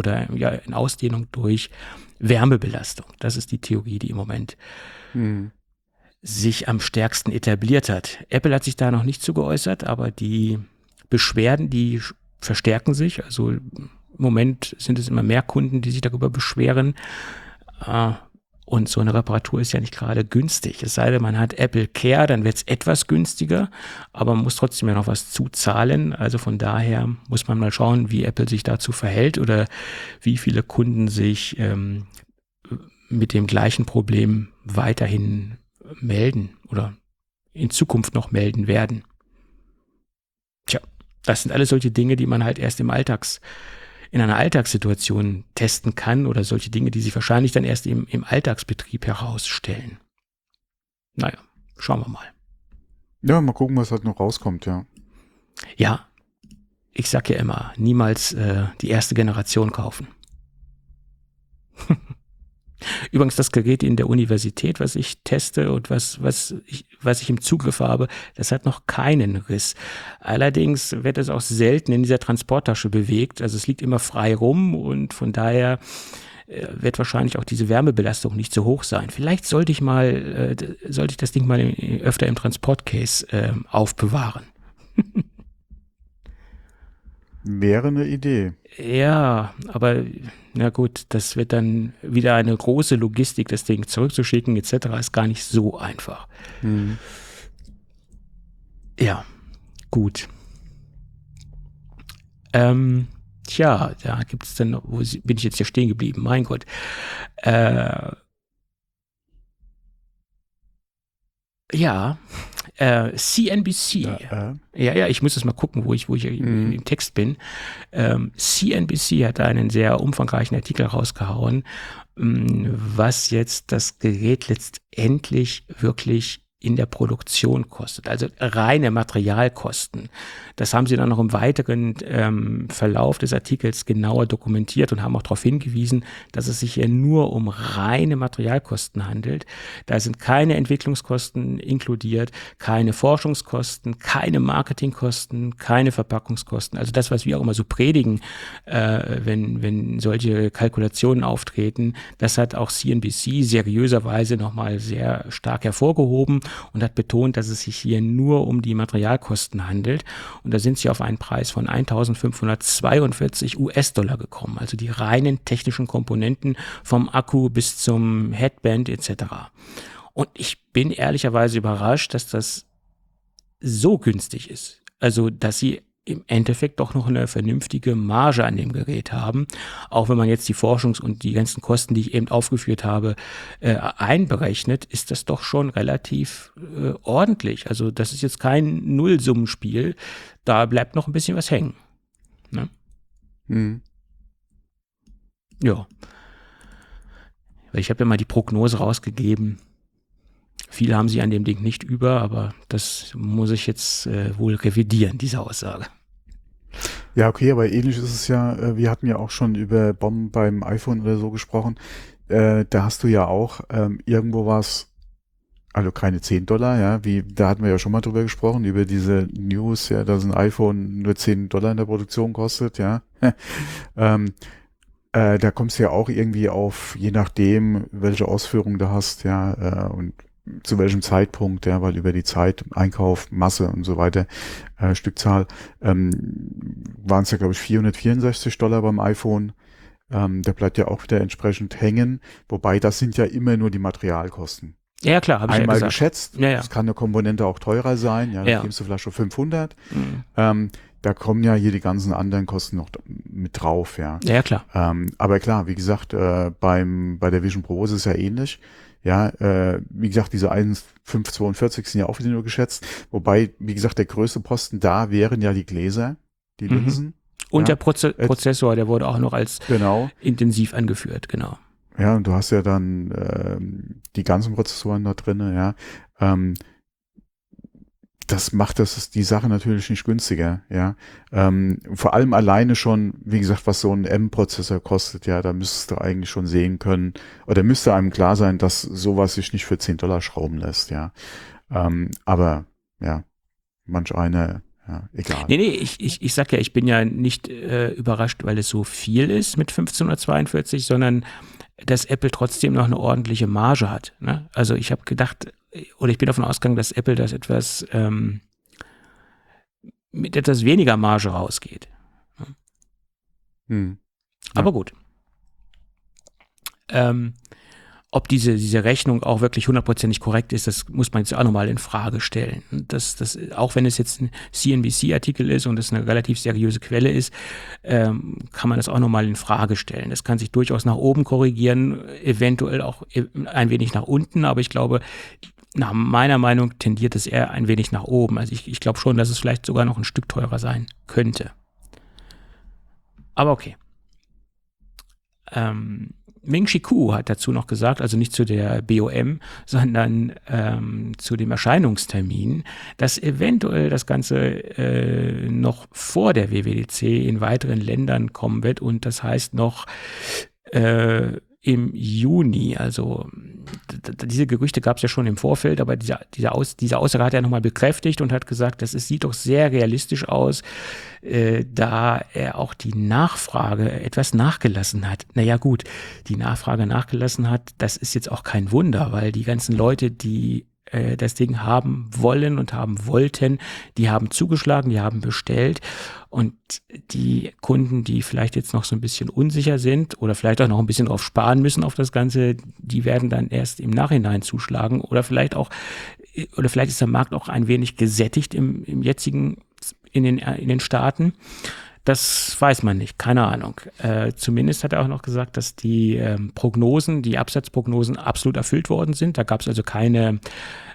durch Wärmebelastung. Das ist die Theorie, die im Moment sich am stärksten etabliert hat. Apple hat sich da noch nicht zu geäußert, aber die Beschwerden, die verstärken sich. Also im Moment sind es immer mehr Kunden, die sich darüber beschweren. Und so eine Reparatur ist ja nicht gerade günstig. Es sei denn, man hat Apple Care, dann wird es etwas günstiger, aber man muss trotzdem ja noch was zuzahlen. Also von daher muss man mal schauen, wie Apple sich dazu verhält oder wie viele Kunden sich mit dem gleichen Problem weiterhin melden oder in Zukunft noch melden werden. Tja, das sind alles solche Dinge, die man halt erst in einer Alltagssituation testen kann oder solche Dinge, die sich wahrscheinlich dann erst im Alltagsbetrieb herausstellen. Naja, schauen wir mal. Ja, mal gucken, was halt noch rauskommt, ja. Ja, ich sag ja immer, niemals die erste Generation kaufen. Übrigens, das Gerät in der Universität, was ich teste und was ich im Zugriff habe, das hat noch keinen Riss. Allerdings wird es auch selten in dieser Transporttasche bewegt. Also es liegt immer frei rum und von daher wird wahrscheinlich auch diese Wärmebelastung nicht so hoch sein. Vielleicht sollte ich das Ding mal öfter im Transportcase aufbewahren. Wäre eine Idee. Ja, aber na gut, das wird dann wieder eine große Logistik, das Ding zurückzuschicken etc. ist gar nicht so einfach. Ja, gut. Tja, da gibt es dann, bin ich jetzt hier stehen geblieben? Mein Gott. Ja, CNBC. Ja, ich muss das mal gucken, wo ich im Text bin. CNBC hat einen sehr umfangreichen Artikel rausgehauen, was jetzt das Gerät letztendlich wirklich in der Produktion kostet, also reine Materialkosten. Das haben sie dann noch im weiteren Verlauf des Artikels genauer dokumentiert und haben auch darauf hingewiesen, dass es sich hier nur um reine Materialkosten handelt. Da sind keine Entwicklungskosten inkludiert, keine Forschungskosten, keine Marketingkosten, keine Verpackungskosten. Also das, was wir auch immer so predigen, wenn solche Kalkulationen auftreten, das hat auch CNBC seriöserweise nochmal sehr stark hervorgehoben und hat betont, dass es sich hier nur um die Materialkosten handelt. Und da sind sie auf einen Preis von 1.542 US-Dollar gekommen, also die reinen technischen Komponenten vom Akku bis zum Headband etc. Und ich bin ehrlicherweise überrascht, dass das so günstig ist. Also, dass sie im Endeffekt doch noch eine vernünftige Marge an dem Gerät haben. Auch wenn man jetzt die Forschungs- und die ganzen Kosten, die ich eben aufgeführt habe, einberechnet, ist das doch schon relativ ordentlich. Also das ist jetzt kein Nullsummenspiel. Da bleibt noch ein bisschen was hängen. Ne? Ja. Weil ich habe ja mal die Prognose rausgegeben. Viel haben sie an dem Ding nicht über, aber das muss ich jetzt wohl revidieren, diese Aussage. Ja, okay, aber ähnlich ist es ja, wir hatten ja auch schon über Bomben beim iPhone oder so gesprochen. Da hast du ja auch irgendwo was, also keine $10, ja, da hatten wir ja schon mal drüber gesprochen, über diese News, ja, dass ein iPhone nur $10 in der Produktion kostet, ja. Da kommst du ja auch irgendwie auf, je nachdem, welche Ausführung du hast, ja, und zu welchem Zeitpunkt, ja, weil über die Zeit, Einkauf, Masse und so weiter, Stückzahl, waren es ja, glaube ich, $464 beim iPhone. Der bleibt ja auch wieder entsprechend hängen, wobei das sind ja immer nur die Materialkosten. Ja, klar, habe ich ja einmal gesagt. Geschätzt, Ja. das kann eine Komponente auch teurer sein, ja, dann gibst du vielleicht schon 500. Da kommen ja hier die ganzen anderen Kosten noch mit drauf, ja. Ja, klar. Aber klar, wie gesagt, bei der Vision Pro ist es ja ähnlich. Ja, wie gesagt, diese 1.542 sind ja auch wieder nur geschätzt. Wobei, wie gesagt, der größte Posten da wären ja die Gläser, die Linsen. Und der Prozessor, der wurde auch noch als intensiv angeführt, genau. Ja, und du hast ja dann die ganzen Prozessoren da drin, ja. Das macht die Sache natürlich nicht günstiger, ja. Vor allem alleine schon, wie gesagt, was so ein M-Prozessor kostet, ja, da müsstest du eigentlich schon sehen können, oder müsste einem klar sein, dass sowas sich nicht für $10 schrauben lässt, ja. Aber, ja, manch eine, ja, egal. Nee, ich sag ja, ich bin ja nicht überrascht, weil es so viel ist mit 1542, sondern dass Apple trotzdem noch eine ordentliche Marge hat, ne? Also ich habe gedacht, oder ich bin davon ausgegangen, dass Apple das etwas mit etwas weniger Marge rausgeht. Ja. Aber gut. Ob diese Rechnung auch wirklich 100%ig korrekt ist, das muss man jetzt auch nochmal in Frage stellen. Das, auch wenn es jetzt ein CNBC-Artikel ist und es eine relativ seriöse Quelle ist, kann man das auch nochmal in Frage stellen. Das kann sich durchaus nach oben korrigieren, eventuell auch ein wenig nach unten, aber ich glaube, nach meiner Meinung tendiert es eher ein wenig nach oben. Also ich glaube schon, dass es vielleicht sogar noch ein Stück teurer sein könnte. Aber okay. Ming-Chi Kuo hat dazu noch gesagt, also nicht zu der BOM, sondern zu dem Erscheinungstermin, dass eventuell das Ganze noch vor der WWDC in weiteren Ländern kommen wird und das heißt noch im Juni, also diese Gerüchte gab es ja schon im Vorfeld, aber diese Aussage hat er nochmal bekräftigt und hat gesagt, sieht doch sehr realistisch aus, da er auch die Nachfrage etwas nachgelassen hat. Naja gut, die Nachfrage nachgelassen hat, das ist jetzt auch kein Wunder, weil die ganzen Leute, die das Ding haben wollen und haben wollten, die haben zugeschlagen, die haben bestellt und die Kunden, die vielleicht jetzt noch so ein bisschen unsicher sind oder vielleicht auch noch ein bisschen drauf sparen müssen auf das Ganze, die werden dann erst im Nachhinein zuschlagen oder vielleicht ist der Markt auch ein wenig gesättigt im jetzigen, in den Staaten. Das weiß man nicht, keine Ahnung. Zumindest hat er auch noch gesagt, dass die Absatzprognosen absolut erfüllt worden sind. Da gab es also keine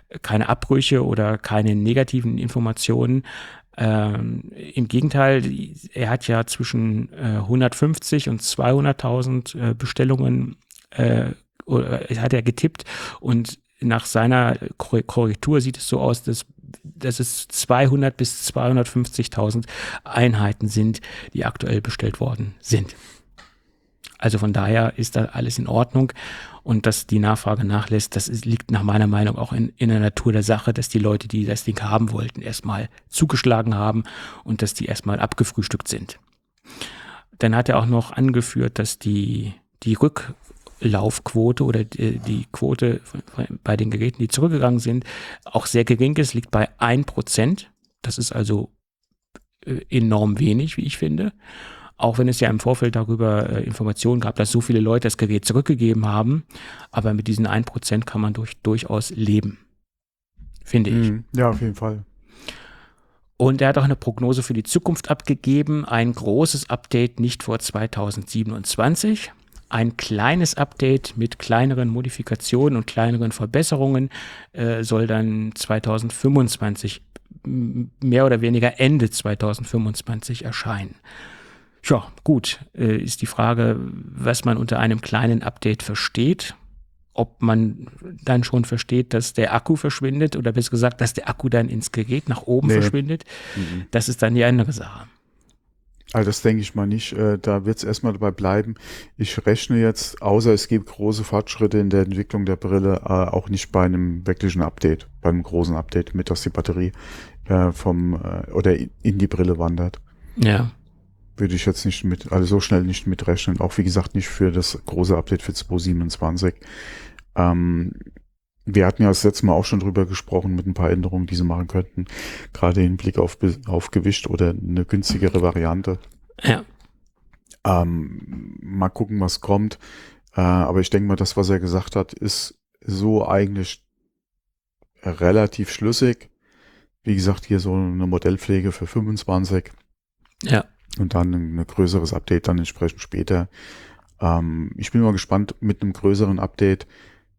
keine Abbrüche oder keine negativen Informationen. Im Gegenteil, er hat ja zwischen 150 und 200.000 Bestellungen hat er getippt, und nach seiner Korrektur sieht es so aus, dass es 200 bis 250.000 Einheiten sind, die aktuell bestellt worden sind. Also von daher ist da alles in Ordnung, und dass die Nachfrage nachlässt, liegt nach meiner Meinung auch in der Natur der Sache, dass die Leute, die das Ding haben wollten, erstmal zugeschlagen haben und dass die erstmal abgefrühstückt sind. Dann hat er auch noch angeführt, dass die Rücklaufquote oder die Quote bei den Geräten, die zurückgegangen sind, auch sehr gering ist, liegt bei 1%. Das ist also enorm wenig, wie ich finde. Auch wenn es ja im Vorfeld darüber Informationen gab, dass so viele Leute das Gerät zurückgegeben haben. Aber mit diesen 1% kann man durchaus leben, finde ich. Ja, auf jeden Fall. Und er hat auch eine Prognose für die Zukunft abgegeben. Ein großes Update nicht vor 2027. Ein kleines Update mit kleineren Modifikationen und kleineren Verbesserungen soll dann 2025, mehr oder weniger Ende 2025 erscheinen. Ja, gut, ist die Frage, was man unter einem kleinen Update versteht. Ob man dann schon versteht, dass der Akku verschwindet, oder besser gesagt, dass der Akku dann ins Gerät nach oben verschwindet. Das ist dann die andere Sache. Also das denke ich mal nicht. Da wird es erstmal dabei bleiben. Ich rechne jetzt, außer es gibt große Fortschritte in der Entwicklung der Brille, auch nicht bei einem wirklichen Update, bei einem großen Update, mit dass die Batterie oder in die Brille wandert. Ja. Würde ich jetzt nicht so schnell nicht mitrechnen. Auch wie gesagt nicht für das große Update für 2027. Wir hatten ja das letzte Mal auch schon drüber gesprochen mit ein paar Änderungen, die sie machen könnten. Gerade im Blick auf Gewicht oder eine günstigere Variante. Ja. Mal gucken, was kommt. Aber ich denke mal, das, was er gesagt hat, ist so eigentlich relativ schlüssig. Wie gesagt, hier so eine Modellpflege für 25. Ja. Und dann ein größeres Update dann entsprechend später. Ich bin mal gespannt mit einem größeren Update,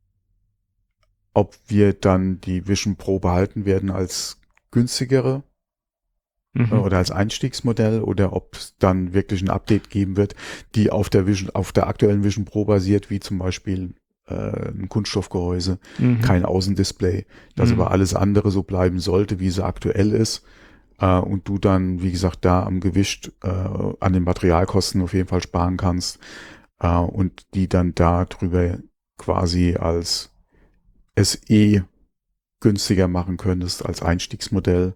ob wir dann die Vision Pro behalten werden als günstigere oder als Einstiegsmodell, oder ob es dann wirklich ein Update geben wird, die auf der aktuellen Vision Pro basiert, wie zum Beispiel ein Kunststoffgehäuse, kein Außendisplay, dass aber alles andere so bleiben sollte, wie es aktuell ist. Und du dann, wie gesagt, da am Gewicht, an den Materialkosten auf jeden Fall sparen kannst, und die dann da drüber quasi als SE günstiger machen könntest als Einstiegsmodell,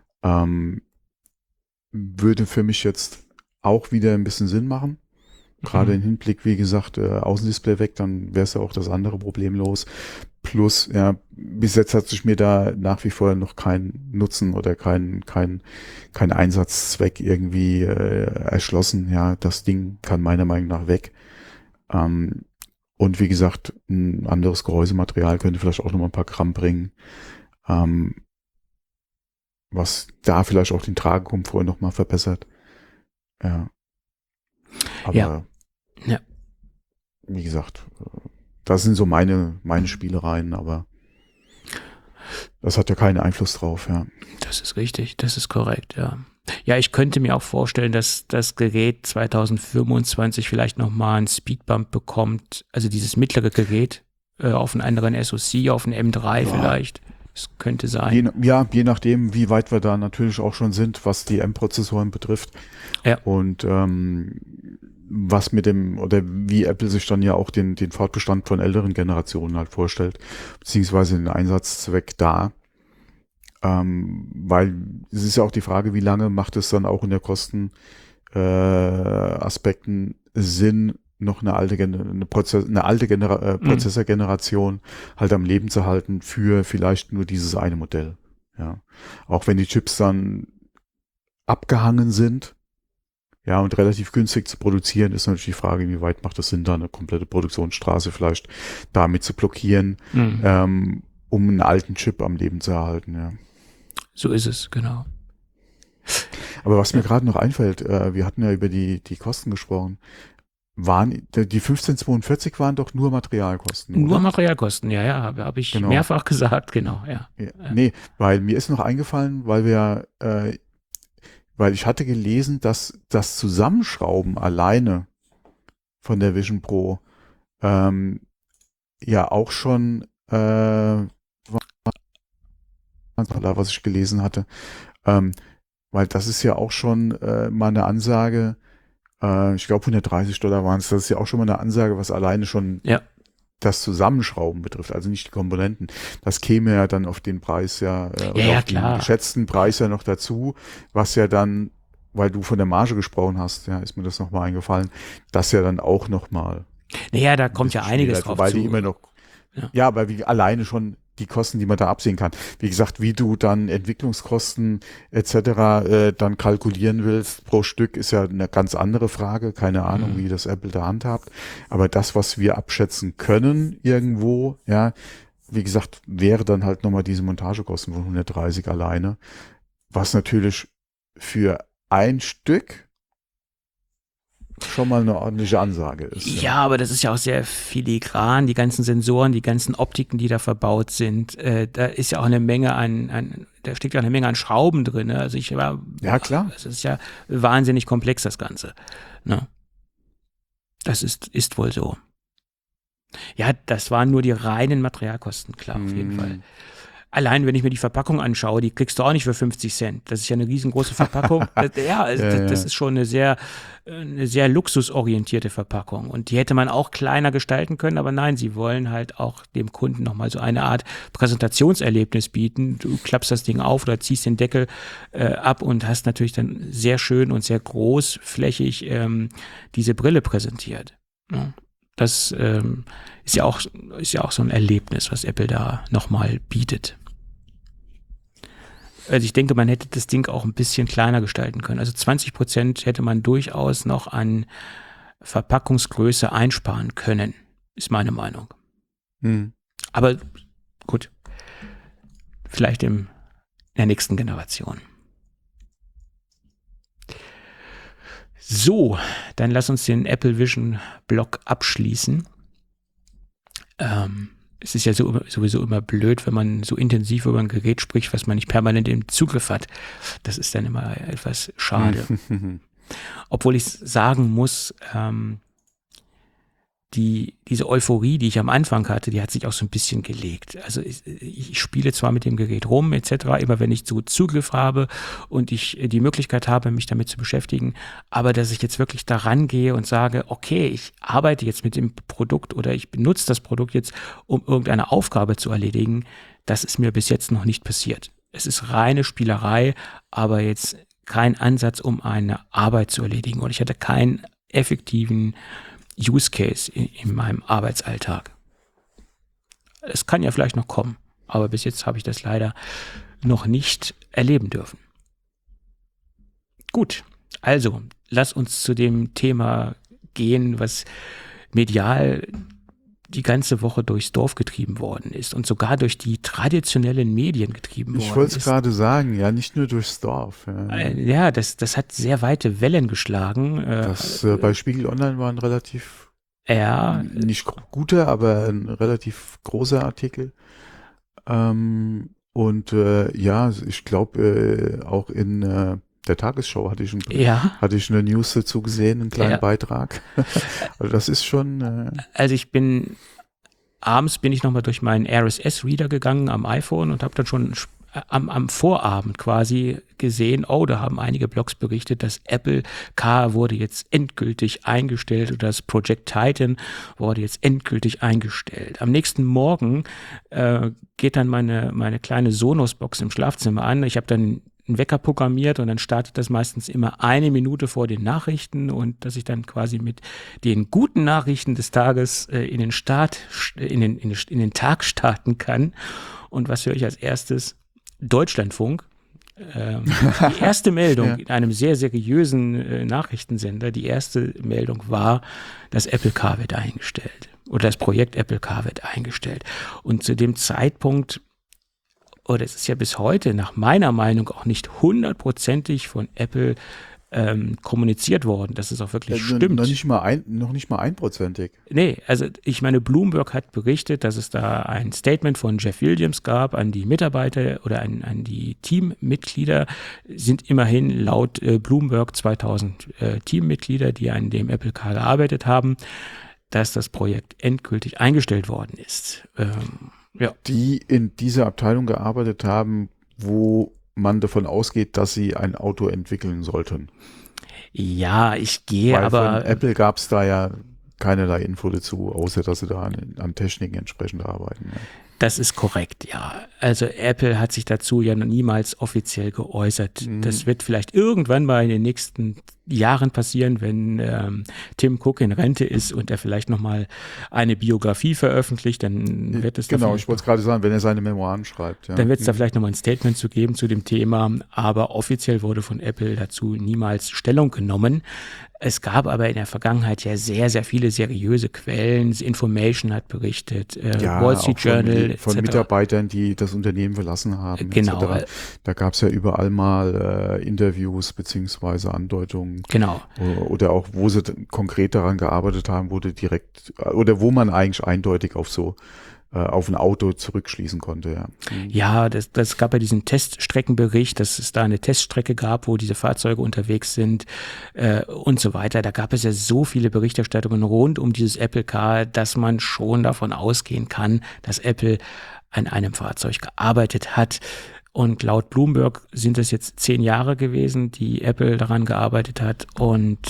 würde für mich jetzt auch wieder ein bisschen Sinn machen. Gerade im Hinblick, wie gesagt, Außendisplay weg, dann wäre es ja auch das andere Problem los. Plus, ja, bis jetzt hat sich mir da nach wie vor noch kein Nutzen oder kein Einsatzzweck irgendwie erschlossen. Ja, das Ding kann meiner Meinung nach weg. Und wie gesagt, ein anderes Gehäusematerial könnte vielleicht auch noch mal ein paar Gramm bringen. Was da vielleicht auch den Tragekomfort noch mal verbessert. Ja. Aber ja. Wie gesagt, das sind so meine Spielereien, aber das hat ja keinen Einfluss drauf, ja. Das ist richtig, das ist korrekt, ja. Ja, ich könnte mir auch vorstellen, dass das Gerät 2025 vielleicht nochmal einen Speedbump bekommt, also dieses mittlere Gerät auf einen anderen SoC, auf einen M3 vielleicht. Das könnte sein. Je nachdem, wie weit wir da natürlich auch schon sind, was die M-Prozessoren betrifft. Ja. Und was mit dem, oder wie Apple sich dann ja auch den Fortbestand von älteren Generationen halt vorstellt, beziehungsweise den Einsatzzweck da. Weil es ist ja auch die Frage, wie lange macht es dann auch in der Kostenaspekten Sinn, noch eine alte Prozessorgeneration halt am Leben zu halten für vielleicht nur dieses eine Modell. Ja, auch wenn die Chips dann abgehangen sind, ja, und relativ günstig zu produzieren, ist natürlich die Frage, wie weit macht es Sinn, da eine komplette Produktionsstraße vielleicht damit zu blockieren, um einen alten Chip am Leben zu erhalten, ja. So ist es, genau. Aber was mir gerade noch einfällt, wir hatten ja über die Kosten gesprochen. die 1542 waren doch nur Materialkosten, oder? Nur Materialkosten, ja, habe ich mehrfach gesagt, genau, ja. Nee, weil mir ist noch eingefallen, weil ich hatte gelesen, dass das Zusammenschrauben alleine von der Vision Pro ja auch schon was ich gelesen hatte, weil das ist ja auch schon mal eine Ansage, ich glaube $130 waren es, das ist ja auch schon mal eine Ansage, was alleine schon das Zusammenschrauben betrifft, also nicht die Komponenten. Das käme ja dann auf den Preis auf den geschätzten Preis ja noch dazu, was ja dann, weil du von der Marge gesprochen hast, ja, ist mir das nochmal eingefallen, das ja dann auch nochmal. Naja, da kommt ja einiges drauf weil zu. Die immer noch, weil wie alleine schon die Kosten, die man da absehen kann. Wie gesagt, wie du dann Entwicklungskosten etc. Dann kalkulieren willst pro Stück, ist ja eine ganz andere Frage. Keine Ahnung, wie das Apple da handhabt. Aber das, was wir abschätzen können irgendwo, ja, wie gesagt, wäre dann halt nochmal diese Montagekosten von 130 alleine. Was natürlich für ein Stück schon mal eine ordentliche Ansage ist. Ja, aber das ist ja auch sehr filigran, die ganzen Sensoren, die ganzen Optiken, die da verbaut sind. Da ist ja auch eine Menge da steckt ja eine Menge an Schrauben drin. Ne? Also ja, klar. Das ist ja wahnsinnig komplex, das Ganze. Ne? Das ist wohl so. Ja, das waren nur die reinen Materialkosten, klar, auf jeden Fall. Allein, wenn ich mir die Verpackung anschaue, die kriegst du auch nicht für 50 Cent. Das ist ja eine riesengroße Verpackung. Das ist schon eine sehr luxusorientierte Verpackung. Und die hätte man auch kleiner gestalten können, aber nein, sie wollen halt auch dem Kunden nochmal so eine Art Präsentationserlebnis bieten. Du klappst das Ding auf oder ziehst den Deckel ab und hast natürlich dann sehr schön und sehr großflächig diese Brille präsentiert. Ja. Das ist ja auch so ein Erlebnis, was Apple da nochmal bietet. Also ich denke, man hätte das Ding auch ein bisschen kleiner gestalten können. Also 20% hätte man durchaus noch an Verpackungsgröße einsparen können, ist meine Meinung. Aber gut, vielleicht in der nächsten Generation. So, dann lass uns den Apple Vision Block abschließen. Es ist ja sowieso immer blöd, wenn man so intensiv über ein Gerät spricht, was man nicht permanent im Zugriff hat. Das ist dann immer etwas schade. Obwohl ich sagen muss, diese Euphorie, die ich am Anfang hatte, die hat sich auch so ein bisschen gelegt. Also ich spiele zwar mit dem Gerät rum etc., immer wenn ich so Zugriff habe und ich die Möglichkeit habe, mich damit zu beschäftigen, aber dass ich jetzt wirklich da rangehe und sage, okay, ich arbeite jetzt mit dem Produkt oder ich benutze das Produkt jetzt, um irgendeine Aufgabe zu erledigen, das ist mir bis jetzt noch nicht passiert. Es ist reine Spielerei, aber jetzt kein Ansatz, um eine Arbeit zu erledigen. Und ich hatte keinen effektiven Use Case in meinem Arbeitsalltag. Es kann ja vielleicht noch kommen, aber bis jetzt habe ich das leider noch nicht erleben dürfen. Gut, also lass uns zu dem Thema gehen, was medial die ganze Woche durchs Dorf getrieben worden ist und sogar durch die traditionellen Medien getrieben worden ist. Ich wollte es gerade sagen, ja, nicht nur durchs Dorf. Ja, das hat sehr weite Wellen geschlagen. Bei Spiegel Online war ein relativ, nicht guter, aber ein relativ großer Artikel. Ich glaube, auch in der Tagesschau hatte ich eine News dazu gesehen, einen kleinen Beitrag. Also das ist schon. Also abends bin ich nochmal durch meinen RSS-Reader gegangen am iPhone und habe dann schon am Vorabend quasi gesehen, da haben einige Blogs berichtet, das Apple Car wurde jetzt endgültig eingestellt oder das Project Titan wurde jetzt endgültig eingestellt. Am nächsten Morgen geht dann meine kleine Sonos-Box im Schlafzimmer an. Ich habe dann einen Wecker programmiert und dann startet das meistens immer 1 Minute vor den Nachrichten und dass ich dann quasi mit den guten Nachrichten des Tages in den Tag starten kann. Und was höre ich als erstes? Deutschlandfunk. Die erste Meldung in einem sehr seriösen Nachrichtensender, die erste Meldung war, das Apple Car wird eingestellt oder das Projekt Apple Car wird eingestellt. Und zu dem Zeitpunkt, es ist ja bis heute nach meiner Meinung auch nicht 100%ig von Apple kommuniziert worden, dass es auch wirklich stimmt. Noch nicht mal 1%. Nee, also ich meine, Bloomberg hat berichtet, dass es da ein Statement von Jeff Williams gab an die Mitarbeiter oder an die Teammitglieder. Sind immerhin laut Bloomberg 2000 Teammitglieder, die an dem Apple Car gearbeitet haben, dass das Projekt endgültig eingestellt worden ist. Die in dieser Abteilung gearbeitet haben, wo man davon ausgeht, dass sie ein Auto entwickeln sollten. Ja, ich gehe Weil aber... Von Apple gab es da ja keinerlei Info dazu, außer dass sie da an Techniken entsprechend arbeiten. Ja. Das ist korrekt, ja. Also Apple hat sich dazu ja noch niemals offiziell geäußert. Das wird vielleicht irgendwann mal in den nächsten Jahren passieren, wenn Tim Cook in Rente ist und er vielleicht nochmal eine Biografie veröffentlicht, dann wird es Genau, ich wollte es gerade sagen, wenn er seine Memoiren schreibt. Ja. Dann wird es da vielleicht nochmal ein Statement zu geben zu dem Thema, aber offiziell wurde von Apple dazu niemals Stellung genommen. Es gab aber in der Vergangenheit ja sehr, sehr viele seriöse Quellen. Information hat berichtet, Wall Street Journal von Mitarbeitern, die das Unternehmen verlassen haben. Genau. Etc. Da gab es ja überall mal Interviews beziehungsweise Andeutungen. Genau. Oder auch, wo sie konkret daran gearbeitet haben, wo man eigentlich eindeutig auf ein Auto zurückschließen konnte, ja. Ja, das gab ja diesen Teststreckenbericht, dass es da eine Teststrecke gab, wo diese Fahrzeuge unterwegs sind und so weiter. Da gab es ja so viele Berichterstattungen rund um dieses Apple Car, dass man schon davon ausgehen kann, dass Apple an einem Fahrzeug gearbeitet hat. Und laut Bloomberg sind es jetzt 10 Jahre gewesen, die Apple daran gearbeitet hat und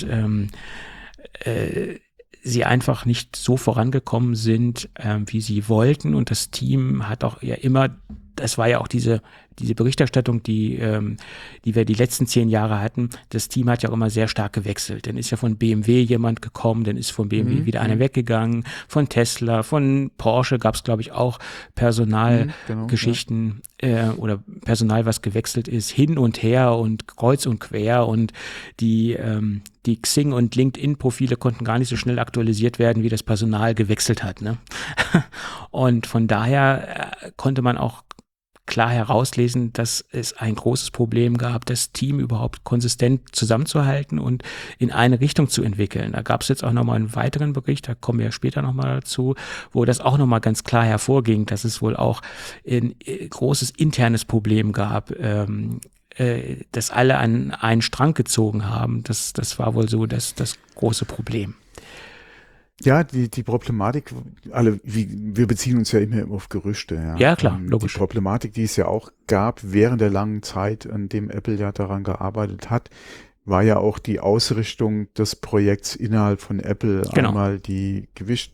sie einfach nicht so vorangekommen sind, wie sie wollten. Und das Team hat auch ja immer, das war ja auch diese Berichterstattung, die wir die letzten 10 Jahre hatten. Das Team hat ja auch immer sehr stark gewechselt. Dann ist ja von BMW jemand gekommen, dann ist von BMW wieder einer weggegangen. Von Tesla, von Porsche gab es, glaube ich, auch Personalgeschichten oder Personal, was gewechselt ist, hin und her und kreuz und quer. Und die Xing- und LinkedIn-Profile konnten gar nicht so schnell aktualisiert werden, wie das Personal gewechselt hat. Ne? Und von daher konnte man auch klar herauslesen, dass es ein großes Problem gab, das Team überhaupt konsistent zusammenzuhalten und in eine Richtung zu entwickeln. Da gab es jetzt auch nochmal einen weiteren Bericht, da kommen wir ja später nochmal dazu, wo das auch nochmal ganz klar hervorging, dass es wohl auch ein großes internes Problem gab, dass alle an einen Strang gezogen haben. Das war wohl so das große Problem. Ja, die Problematik, wir beziehen uns ja immer auf Gerüchte. Ja, klar, logisch. Die Problematik, die es ja auch gab während der langen Zeit, an dem Apple ja daran gearbeitet hat, war ja auch die Ausrichtung des Projekts innerhalb von Apple. Genau. Einmal wie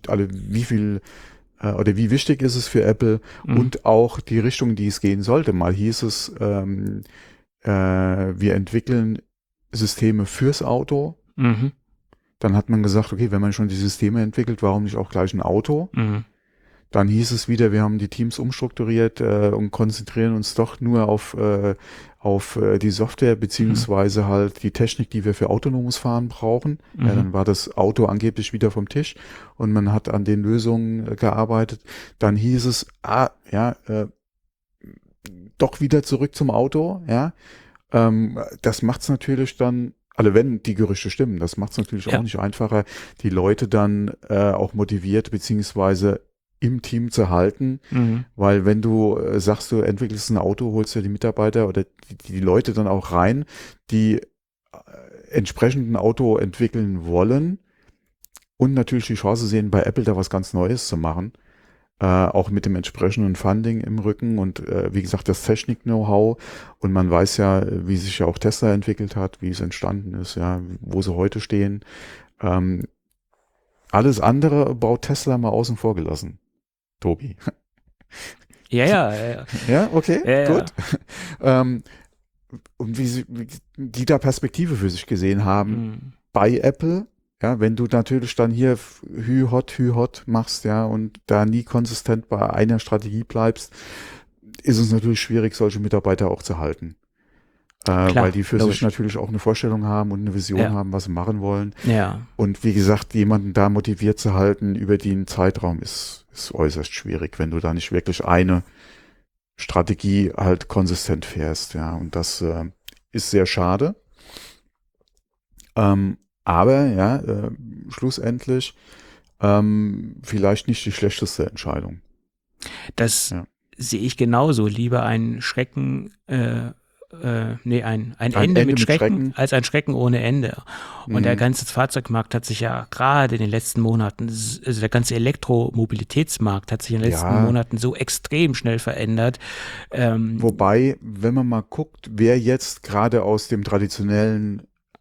wichtig ist es für Apple und auch die Richtung, die es gehen sollte. Mal hieß es, wir entwickeln Systeme fürs Auto. Dann hat man gesagt, okay, wenn man schon die Systeme entwickelt, warum nicht auch gleich ein Auto? Dann hieß es wieder, wir haben die Teams umstrukturiert und konzentrieren uns doch nur auf die Software beziehungsweise halt die Technik, die wir für autonomes Fahren brauchen. Ja, dann war das Auto angeblich wieder vom Tisch und man hat an den Lösungen gearbeitet. Dann hieß es, doch wieder zurück zum Auto. Ja, das macht's natürlich dann. Also wenn die Gerüchte stimmen, das macht es natürlich auch nicht einfacher, die Leute dann auch motiviert beziehungsweise im Team zu halten, weil wenn du sagst, du entwickelst ein Auto, holst du die Mitarbeiter oder die Leute dann auch rein, die entsprechend ein Auto entwickeln wollen und natürlich die Chance sehen, bei Apple da was ganz Neues zu machen, auch mit dem entsprechenden Funding im Rücken und wie gesagt das Technik-Know-how und man weiß ja, wie sich ja auch Tesla entwickelt hat, wie es entstanden ist, ja, wo sie heute stehen. Alles andere baut Tesla mal außen vor gelassen, Tobi. Ja. Ja, okay, gut. Und wie die da Perspektive für sich gesehen haben bei Apple. Ja, wenn du natürlich dann hier Hü-Hot machst, ja, und da nie konsistent bei einer Strategie bleibst, ist es natürlich schwierig, solche Mitarbeiter auch zu halten. Klar, weil die für sich natürlich auch eine Vorstellung haben und eine Vision haben, was sie machen wollen. Ja. Und wie gesagt, jemanden da motiviert zu halten über den Zeitraum ist äußerst schwierig, wenn du da nicht wirklich eine Strategie halt konsistent fährst, ja. Und das ist sehr schade. Aber ja, schlussendlich vielleicht nicht die schlechteste Entscheidung. Das sehe ich genauso. Lieber ein Schrecken, ein Ende mit Schrecken als ein Schrecken ohne Ende. Und der ganze Fahrzeugmarkt hat sich ja gerade in den letzten Monaten, also der ganze Elektromobilitätsmarkt hat sich in den letzten Monaten so extrem schnell verändert. Wobei, wenn man mal guckt, wer jetzt gerade aus dem traditionellen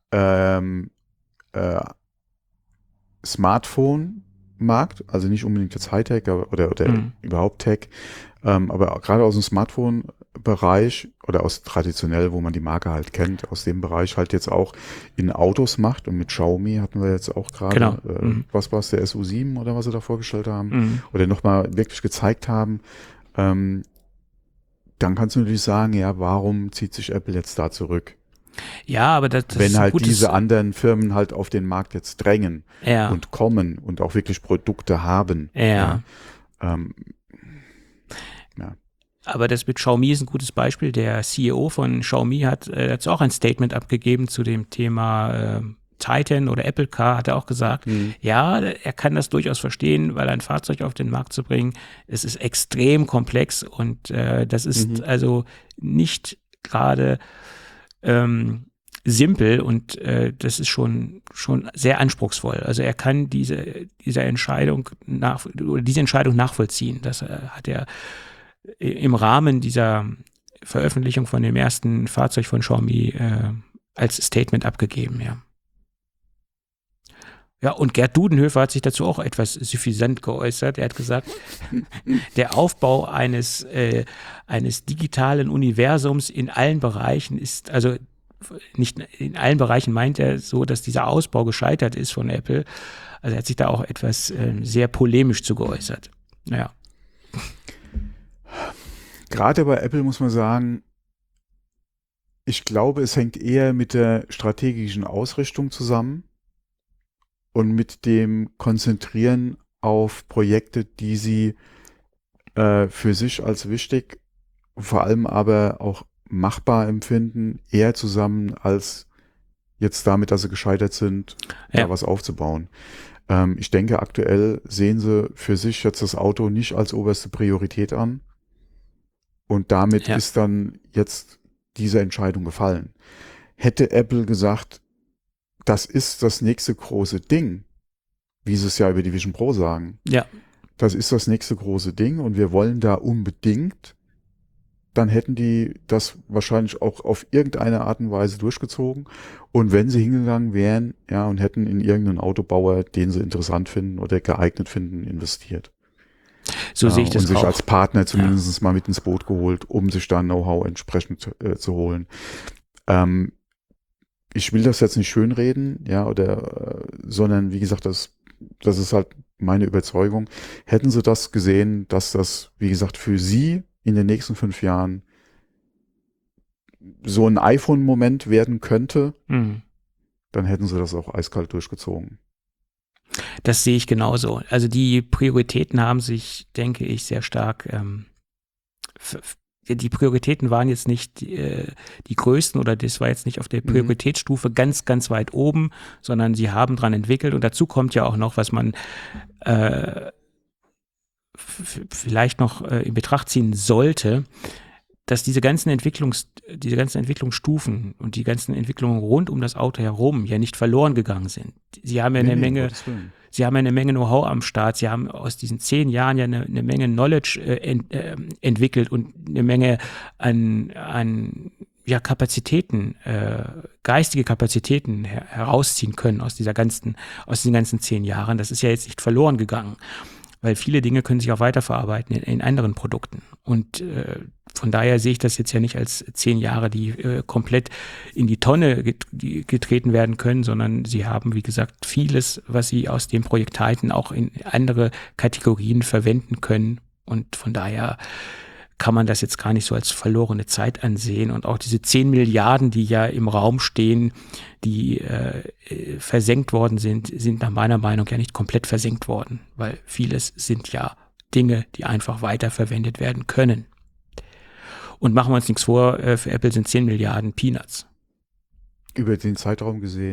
Smartphone-Markt, also nicht unbedingt jetzt Hightech oder überhaupt Tech, aber gerade aus dem Smartphone-Bereich oder aus traditionell, wo man die Marke halt kennt, aus dem Bereich halt jetzt auch in Autos macht, und mit Xiaomi hatten wir jetzt auch gerade, was war es, der SU7 oder was sie da vorgestellt haben, oder nochmal wirklich gezeigt haben, dann kannst du natürlich sagen, ja, warum zieht sich Apple jetzt da zurück? Ja, aber das wenn halt diese anderen Firmen halt auf den Markt jetzt drängen und kommen und auch wirklich Produkte haben. Aber das mit Xiaomi ist ein gutes Beispiel. Der CEO von Xiaomi hat dazu auch ein Statement abgegeben zu dem Thema Titan oder Apple Car, hat er auch gesagt, ja, er kann das durchaus verstehen, weil ein Fahrzeug auf den Markt zu bringen, es ist extrem komplex und das ist also nicht gerade simpel, und das ist schon sehr anspruchsvoll. Also er kann diese Entscheidung nachvollziehen. Das hat er im Rahmen dieser Veröffentlichung von dem ersten Fahrzeug von Xiaomi als Statement abgegeben, ja. Ja, und Gerd Dudenhöfer hat sich dazu auch etwas suffisant geäußert. Er hat gesagt, der Aufbau eines digitalen Universums in allen Bereichen ist, also nicht in allen Bereichen meint er so, dass dieser Ausbau gescheitert ist von Apple. Also er hat sich da auch etwas sehr polemisch zu geäußert. Naja. Gerade bei Apple muss man sagen, ich glaube, es hängt eher mit der strategischen Ausrichtung zusammen und mit dem Konzentrieren auf Projekte, die sie für sich als wichtig, vor allem aber auch machbar empfinden, eher zusammen als jetzt damit, dass sie gescheitert sind, da was aufzubauen. Ich denke, aktuell sehen sie für sich jetzt das Auto nicht als oberste Priorität an, und damit ist dann jetzt diese Entscheidung gefallen. Hätte Apple gesagt, das ist das nächste große Ding, wie sie es ja über die Vision Pro sagen. Ja. Das ist das nächste große Ding und wir wollen da unbedingt, dann hätten die das wahrscheinlich auch auf irgendeine Art und Weise durchgezogen. Und wenn sie hingegangen wären, und hätten in irgendeinen Autobauer, den sie interessant finden oder geeignet finden, investiert. So sehe ich das auch. Und sich als Partner zumindest mal mit ins Boot geholt, um sich da Know-how entsprechend zu holen. Ich will das jetzt nicht schönreden, sondern wie gesagt, das ist halt meine Überzeugung. Hätten sie das gesehen, dass das, wie gesagt, für sie in den nächsten 5 Jahren so ein iPhone-Moment werden könnte, dann hätten sie das auch eiskalt durchgezogen. Das sehe ich genauso. Also die Prioritäten haben sich, denke ich, sehr stark die Prioritäten waren jetzt nicht die größten, oder das war jetzt nicht auf der Prioritätsstufe ganz, ganz weit oben, sondern sie haben dran entwickelt, und dazu kommt ja auch noch, was man vielleicht noch in Betracht ziehen sollte, dass diese ganzen Entwicklungsstufen und die ganzen Entwicklungen rund um das Auto herum ja nicht verloren gegangen sind. Sie haben ja eine Menge Know-how am Start. Sie haben aus diesen 10 Jahren ja eine Menge Knowledge entwickelt und eine Menge an Kapazitäten, geistige Kapazitäten herausziehen können aus diesen ganzen 10 Jahren. Das ist ja jetzt nicht verloren gegangen, weil viele Dinge können sich auch weiterverarbeiten in anderen Produkten. Und von daher sehe ich das jetzt ja nicht als 10 Jahre, die komplett in die Tonne getreten werden können, sondern sie haben, wie gesagt, vieles, was sie aus dem Projekt Titan auch in andere Kategorien verwenden können. Und von daher kann man das jetzt gar nicht so als verlorene Zeit ansehen. Und auch diese 10 Milliarden, die ja im Raum stehen, die versenkt worden sind nach meiner Meinung ja nicht komplett versenkt worden, weil vieles sind ja Dinge, die einfach weiterverwendet werden können. Und machen wir uns nichts vor, für Apple sind 10 Milliarden Peanuts. Über den Zeitraum gesehen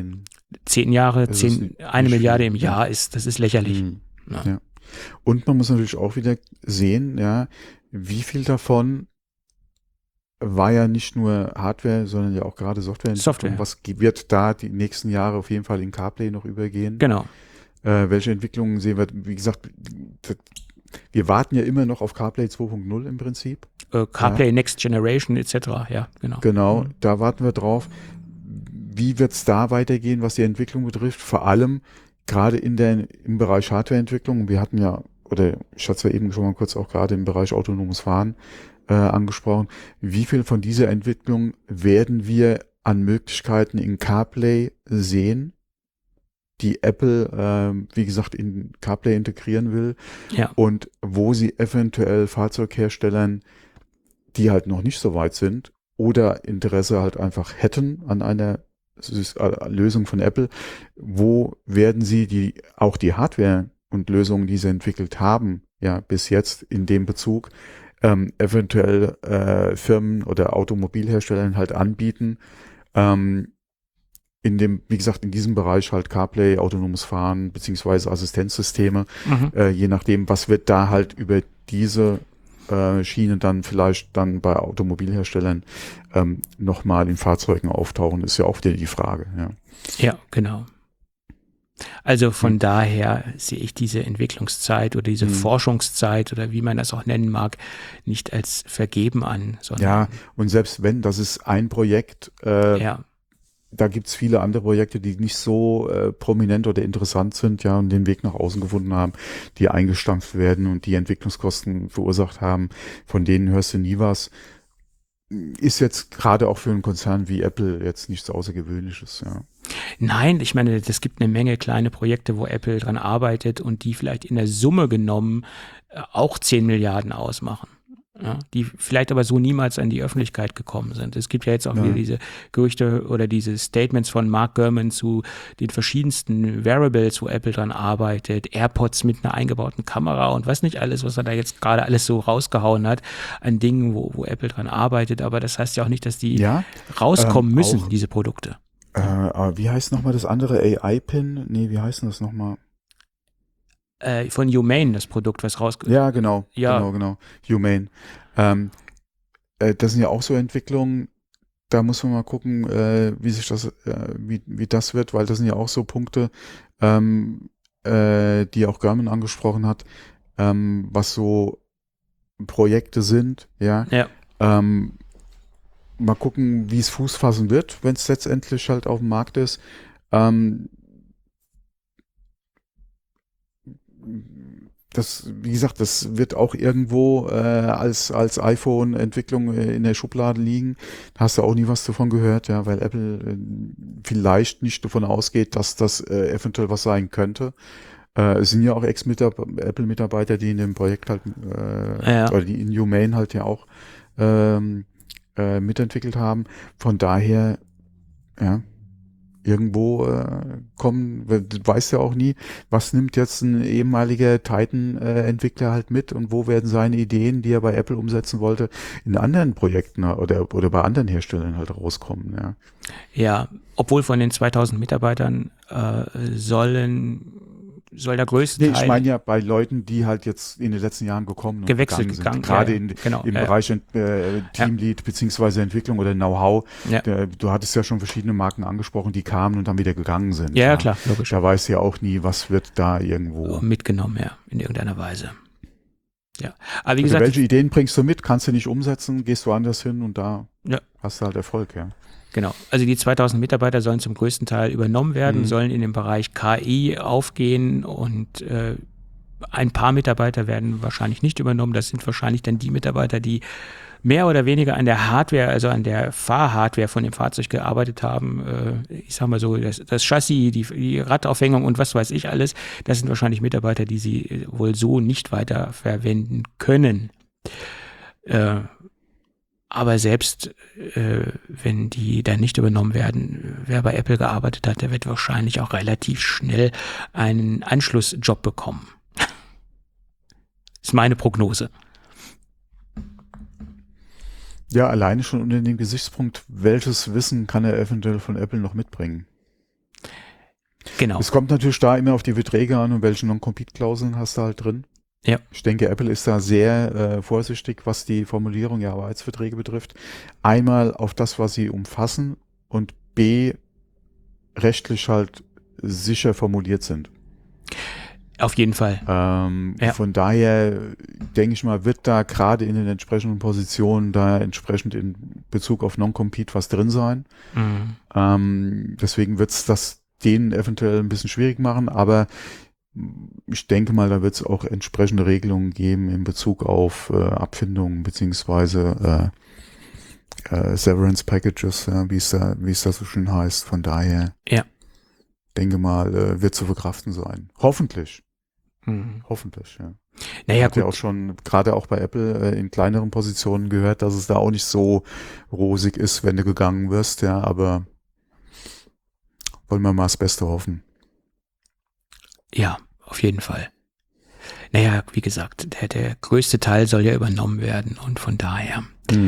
10 Jahre, 1 Milliarde im Jahr das ist lächerlich. Ja. Und man muss natürlich auch wieder sehen, ja, wie viel davon war ja nicht nur Hardware, sondern ja auch gerade Software. Was wird da die nächsten Jahre auf jeden Fall in CarPlay noch übergehen? Genau. Welche Entwicklungen sehen wir? Wie gesagt, wir warten ja immer noch auf CarPlay 2.0 im Prinzip. CarPlay Next Generation etc. Ja, genau. Genau, da warten wir drauf. Wie wird es da weitergehen, was die Entwicklung betrifft? Vor allem gerade im Bereich Hardwareentwicklung. Wir hatten ja, oder ich hatte es ja eben schon mal kurz auch gerade im Bereich autonomes Fahren angesprochen. Wie viel von dieser Entwicklung werden wir an Möglichkeiten in CarPlay sehen, die Apple, wie gesagt, in CarPlay integrieren will, und wo sie eventuell Fahrzeugherstellern, die halt noch nicht so weit sind oder Interesse halt einfach hätten an einer Lösung von Apple, wo werden sie auch die Hardware und Lösungen, die sie entwickelt haben, ja, bis jetzt in dem Bezug, eventuell Firmen oder Automobilherstellern halt anbieten, wie gesagt, in diesem Bereich halt CarPlay, autonomes Fahren, beziehungsweise Assistenzsysteme, je nachdem, was wird da halt über diese Schiene dann vielleicht dann bei Automobilherstellern nochmal in Fahrzeugen auftauchen, ist ja auch wieder die Frage. Ja, genau. Also von daher sehe ich diese Entwicklungszeit oder diese Forschungszeit oder wie man das auch nennen mag, nicht als vergeben an. Ja, und selbst wenn, das ist ein Projekt, da gibt's viele andere Projekte, die nicht so prominent oder interessant sind, ja, und den Weg nach außen gefunden haben, die eingestampft werden und die Entwicklungskosten verursacht haben, von denen hörst du nie was. Ist jetzt gerade auch für einen Konzern wie Apple jetzt nichts Außergewöhnliches, ja. Nein, ich meine, es gibt eine Menge kleine Projekte, wo Apple dran arbeitet und die vielleicht in der Summe genommen auch 10 Milliarden ausmachen. Ja, die vielleicht aber so niemals an die Öffentlichkeit gekommen sind. Es gibt ja jetzt auch wieder diese Gerüchte oder diese Statements von Mark Gurman zu den verschiedensten Wearables, wo Apple dran arbeitet, AirPods mit einer eingebauten Kamera und was nicht alles, was er da jetzt gerade alles so rausgehauen hat an Dingen, wo Apple dran arbeitet. Aber das heißt ja auch nicht, dass die rauskommen müssen, diese Produkte. Wie heißt nochmal das andere? AI-Pin? Nee, wie heißt denn das nochmal? Von Humane, das Produkt, was rauskommt. Ja, genau. Humane. Das sind ja auch so Entwicklungen, da muss man mal gucken, wie sich das, wie das wird, weil das sind ja auch so Punkte, die auch Gurman angesprochen hat, was so Projekte sind, ja. Mal gucken, wie es Fuß fassen wird, wenn es letztendlich halt auf dem Markt ist. Wie gesagt, das wird auch irgendwo als iPhone-Entwicklung in der Schublade liegen. Da hast du auch nie was davon gehört, ja, weil Apple vielleicht nicht davon ausgeht, dass das eventuell was sein könnte. Es sind ja auch Apple-Mitarbeiter, die in dem Projekt halt oder die in Humane halt ja auch mitentwickelt haben. Von daher, ja, irgendwo du weißt ja auch nie, was nimmt jetzt ein ehemaliger Titan-Entwickler halt mit und wo werden seine Ideen, die er bei Apple umsetzen wollte, in anderen Projekten oder bei anderen Herstellern halt rauskommen. Ja, ja, obwohl von den 2000 Mitarbeitern soll der größte Teil... Ich meine ja bei Leuten, die halt jetzt in den letzten Jahren gekommen und gegangen sind. Gerade im Bereich Teamlead beziehungsweise Entwicklung oder Know-how. Ja. Du hattest ja schon verschiedene Marken angesprochen, die kamen und dann wieder gegangen sind. Ja, klar, logisch. Da weißt du ja auch nie, was wird da irgendwo... mitgenommen, ja, in irgendeiner Weise. Ja, aber wie gesagt... welche Ideen bringst du mit, kannst du nicht umsetzen, gehst du woanders hin und da hast du halt Erfolg, ja. Genau, also die 2000 Mitarbeiter sollen zum größten Teil übernommen werden, sollen in den Bereich KI aufgehen und ein paar Mitarbeiter werden wahrscheinlich nicht übernommen. Das sind wahrscheinlich dann die Mitarbeiter, die mehr oder weniger an der Hardware, also an der Fahrhardware von dem Fahrzeug gearbeitet haben. Ich sag mal so, das Chassis, die Radaufhängung und was weiß ich alles, das sind wahrscheinlich Mitarbeiter, die sie wohl so nicht weiter verwenden können. Aber selbst wenn die dann nicht übernommen werden, wer bei Apple gearbeitet hat, der wird wahrscheinlich auch relativ schnell einen Anschlussjob bekommen. Ist meine Prognose. Ja, alleine schon unter dem Gesichtspunkt, welches Wissen kann er eventuell von Apple noch mitbringen? Genau. Es kommt natürlich da immer auf die Verträge an und welche Non-Compete-Klauseln hast du halt drin. Ja. Ich denke, Apple ist da sehr vorsichtig, was die Formulierung der Arbeitsverträge betrifft. Einmal auf das, was sie umfassen und B, rechtlich halt sicher formuliert sind. Auf jeden Fall. Von daher denke ich mal, wird da gerade in den entsprechenden Positionen da entsprechend in Bezug auf Non-Compete was drin sein. Deswegen wird es das denen eventuell ein bisschen schwierig machen, aber ich denke mal, da wird es auch entsprechende Regelungen geben in Bezug auf Abfindungen beziehungsweise Severance Packages, wie es da so schön heißt. Von daher denke mal, wird zu verkraften sein. Hoffentlich. Hoffentlich, ja. Naja, ich habe ja auch schon, gerade auch bei Apple, in kleineren Positionen gehört, dass es da auch nicht so rosig ist, wenn du gegangen wirst, ja, aber wollen wir mal das Beste hoffen. Ja, auf jeden Fall. Naja, wie gesagt, der größte Teil soll ja übernommen werden und von daher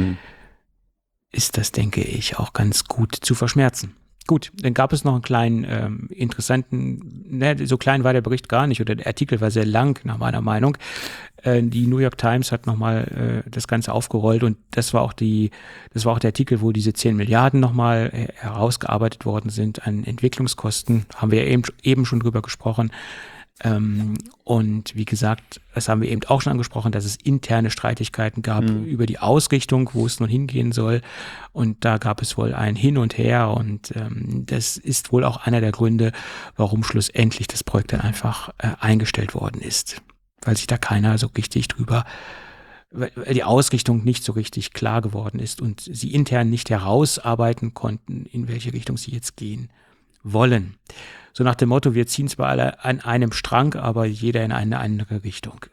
ist das, denke ich, auch ganz gut zu verschmerzen. Gut, dann gab es noch einen kleinen interessanten, so klein war der Bericht gar nicht oder der Artikel war sehr lang, nach meiner Meinung. Die New York Times hat nochmal das Ganze aufgerollt und das war auch der Artikel, wo diese 10 Milliarden nochmal herausgearbeitet worden sind an Entwicklungskosten. Haben wir ja eben schon drüber gesprochen. Und wie gesagt, das haben wir eben auch schon angesprochen, dass es interne Streitigkeiten gab über die Ausrichtung, wo es nun hingehen soll. Und da gab es wohl ein Hin und Her und das ist wohl auch einer der Gründe, warum schlussendlich das Projekt dann einfach eingestellt worden ist. Weil sich da keiner so richtig weil die Ausrichtung nicht so richtig klar geworden ist und sie intern nicht herausarbeiten konnten, in welche Richtung sie jetzt gehen wollen. So nach dem Motto, wir ziehen zwar alle an einem Strang, aber jeder in eine andere Richtung.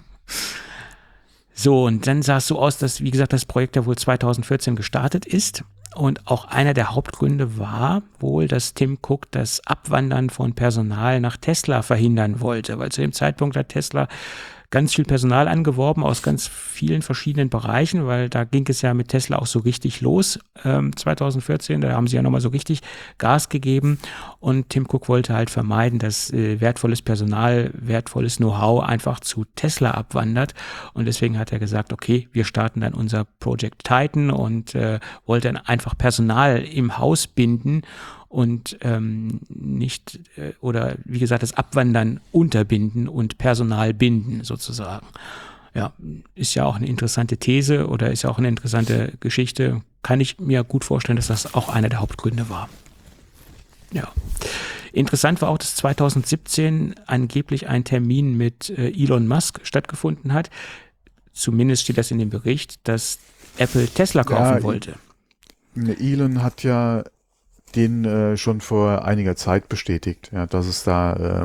So, und dann sah es so aus, dass, wie gesagt, das Projekt ja wohl 2014 gestartet ist. Und auch einer der Hauptgründe war wohl, dass Tim Cook das Abwandern von Personal nach Tesla verhindern wollte, weil zu dem Zeitpunkt hat Tesla ganz viel Personal angeworben aus ganz vielen verschiedenen Bereichen, weil da ging es ja mit Tesla auch so richtig los 2014, da haben sie ja nochmal so richtig Gas gegeben und Tim Cook wollte halt vermeiden, dass wertvolles Personal, wertvolles Know-how einfach zu Tesla abwandert und deswegen hat er gesagt, okay, wir starten dann unser Project Titan und wollte dann einfach Personal im Haus binden und nicht, oder wie gesagt, das Abwandern unterbinden und Personal binden sozusagen. Ja, ist ja auch eine interessante These oder ist ja auch eine interessante Geschichte. Kann ich mir gut vorstellen, dass das auch einer der Hauptgründe war. Ja. Interessant war auch, dass 2017 angeblich ein Termin mit Elon Musk stattgefunden hat. Zumindest steht das in dem Bericht, dass Apple Tesla kaufen wollte. Elon hat ja den schon vor einiger Zeit bestätigt, ja, dass es da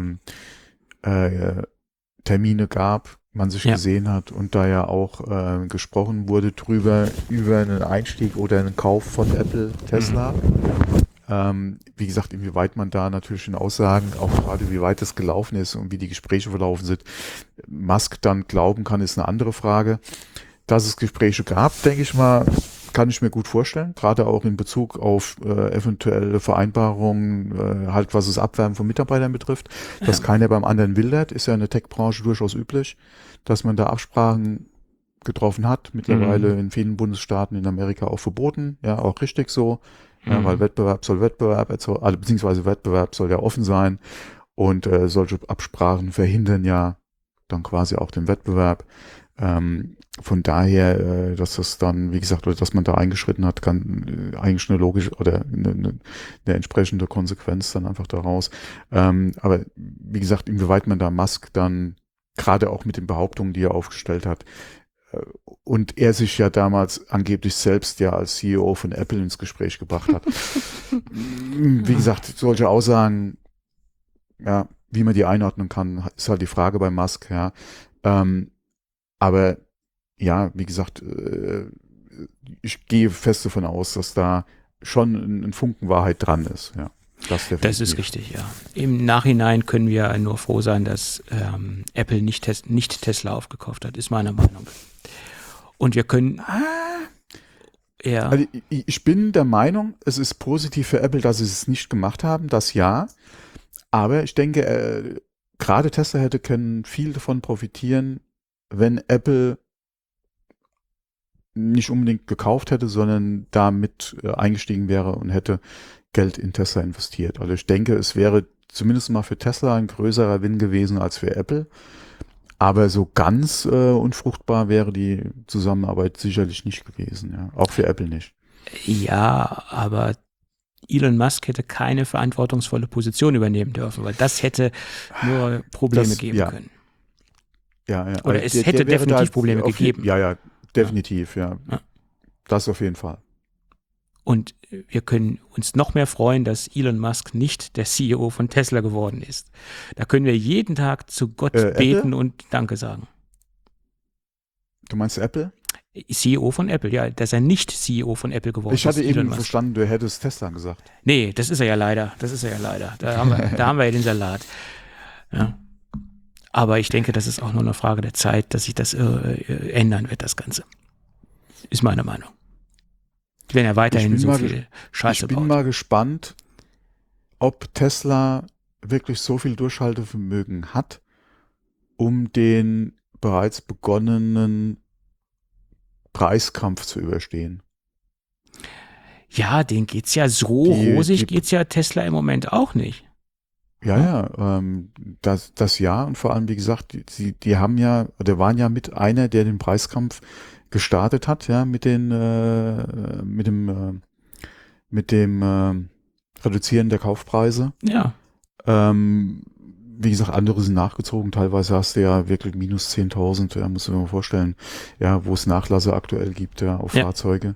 Termine gab, man sich gesehen hat und da ja auch gesprochen wurde drüber, über einen Einstieg oder einen Kauf von Apple Tesla. Wie gesagt, inwieweit man da natürlich in Aussagen, auch gerade wie weit es gelaufen ist und wie die Gespräche verlaufen sind, Musk dann glauben kann, ist eine andere Frage. Dass es Gespräche gab, denke ich mal, kann ich mir gut vorstellen, gerade auch in Bezug auf eventuelle Vereinbarungen, halt was das Abwerben von Mitarbeitern betrifft, dass keiner beim anderen wildert, ist ja in der Tech-Branche durchaus üblich, dass man da Absprachen getroffen hat, mittlerweile in vielen Bundesstaaten in Amerika auch verboten, ja, auch richtig so, ja, weil Wettbewerb soll beziehungsweise Wettbewerb soll ja offen sein und solche Absprachen verhindern ja dann quasi auch den Wettbewerb. Von daher, dass das dann, wie gesagt, oder dass man da eingeschritten hat, kann eigentlich eine logische oder eine entsprechende Konsequenz dann einfach daraus. Aber wie gesagt, inwieweit man da Musk dann gerade auch mit den Behauptungen, die er aufgestellt hat, und er sich ja damals angeblich selbst ja als CEO von Apple ins Gespräch gebracht hat. Wie gesagt, solche Aussagen, ja, wie man die einordnen kann, ist halt die Frage bei Musk, ja. Aber ja, wie gesagt, ich gehe fest davon aus, dass da schon ein Funken Wahrheit dran ist. Ja, das ist richtig, ja. Im Nachhinein können wir nur froh sein, dass Apple nicht Tesla aufgekauft hat, ist meine Meinung. Und wir können... Ja. Also ich bin der Meinung, es ist positiv für Apple, dass sie es nicht gemacht haben, das ja. Aber ich denke, gerade Tesla hätte können viel davon profitieren, wenn Apple nicht unbedingt gekauft hätte, sondern damit eingestiegen wäre und hätte Geld in Tesla investiert. Also ich denke, es wäre zumindest mal für Tesla ein größerer Win gewesen als für Apple. Aber so ganz unfruchtbar wäre die Zusammenarbeit sicherlich nicht gewesen. Ja. Auch für Apple nicht. Ja, aber Elon Musk hätte keine verantwortungsvolle Position übernehmen dürfen, weil das hätte nur Probleme geben können. Ja, ja. Oder es hätte definitiv Probleme gegeben. Ja, definitiv, ja. Das auf jeden Fall. Und wir können uns noch mehr freuen, dass Elon Musk nicht der CEO von Tesla geworden ist. Da können wir jeden Tag zu Gott beten Apple? und Danke sagen. Du meinst Apple? CEO von Apple, ja, dass er nicht CEO von Apple geworden ist. Ich hatte eben verstanden, du hättest Tesla gesagt. Nee, das ist er ja leider. Da haben wir ja den Salat. Ja. Aber ich denke, das ist auch nur eine Frage der Zeit, dass sich das ändern wird, das Ganze. Ist meine Meinung. Wenn er weiterhin so viel Scheiße baut. Ich bin mal gespannt, ob Tesla wirklich so viel Durchhaltevermögen hat, um den bereits begonnenen Preiskampf zu überstehen. Ja, denen geht's ja so rosig, geht's ja Tesla im Moment auch nicht. Ja, das ja, und vor allem, wie gesagt, die haben ja, oder waren ja mit einer, der den Preiskampf gestartet hat, ja, mit dem Reduzieren der Kaufpreise. Ja. Wie gesagt, andere sind nachgezogen. Teilweise hast du ja wirklich minus 10.000, ja, musst du dir mal vorstellen, ja, wo es Nachlasse aktuell gibt, ja, auf Fahrzeuge.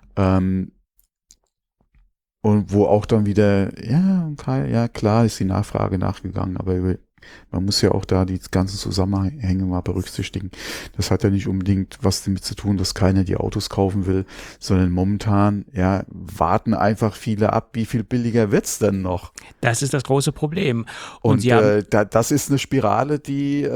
Und wo auch dann wieder, ja, klar ist die Nachfrage nachgegangen, aber man muss ja auch da die ganzen Zusammenhänge mal berücksichtigen. Das hat ja nicht unbedingt was damit zu tun, dass keiner die Autos kaufen will, sondern momentan, ja, warten einfach viele ab, wie viel billiger wird's denn noch? Das ist das große Problem. Und das ist eine Spirale, die,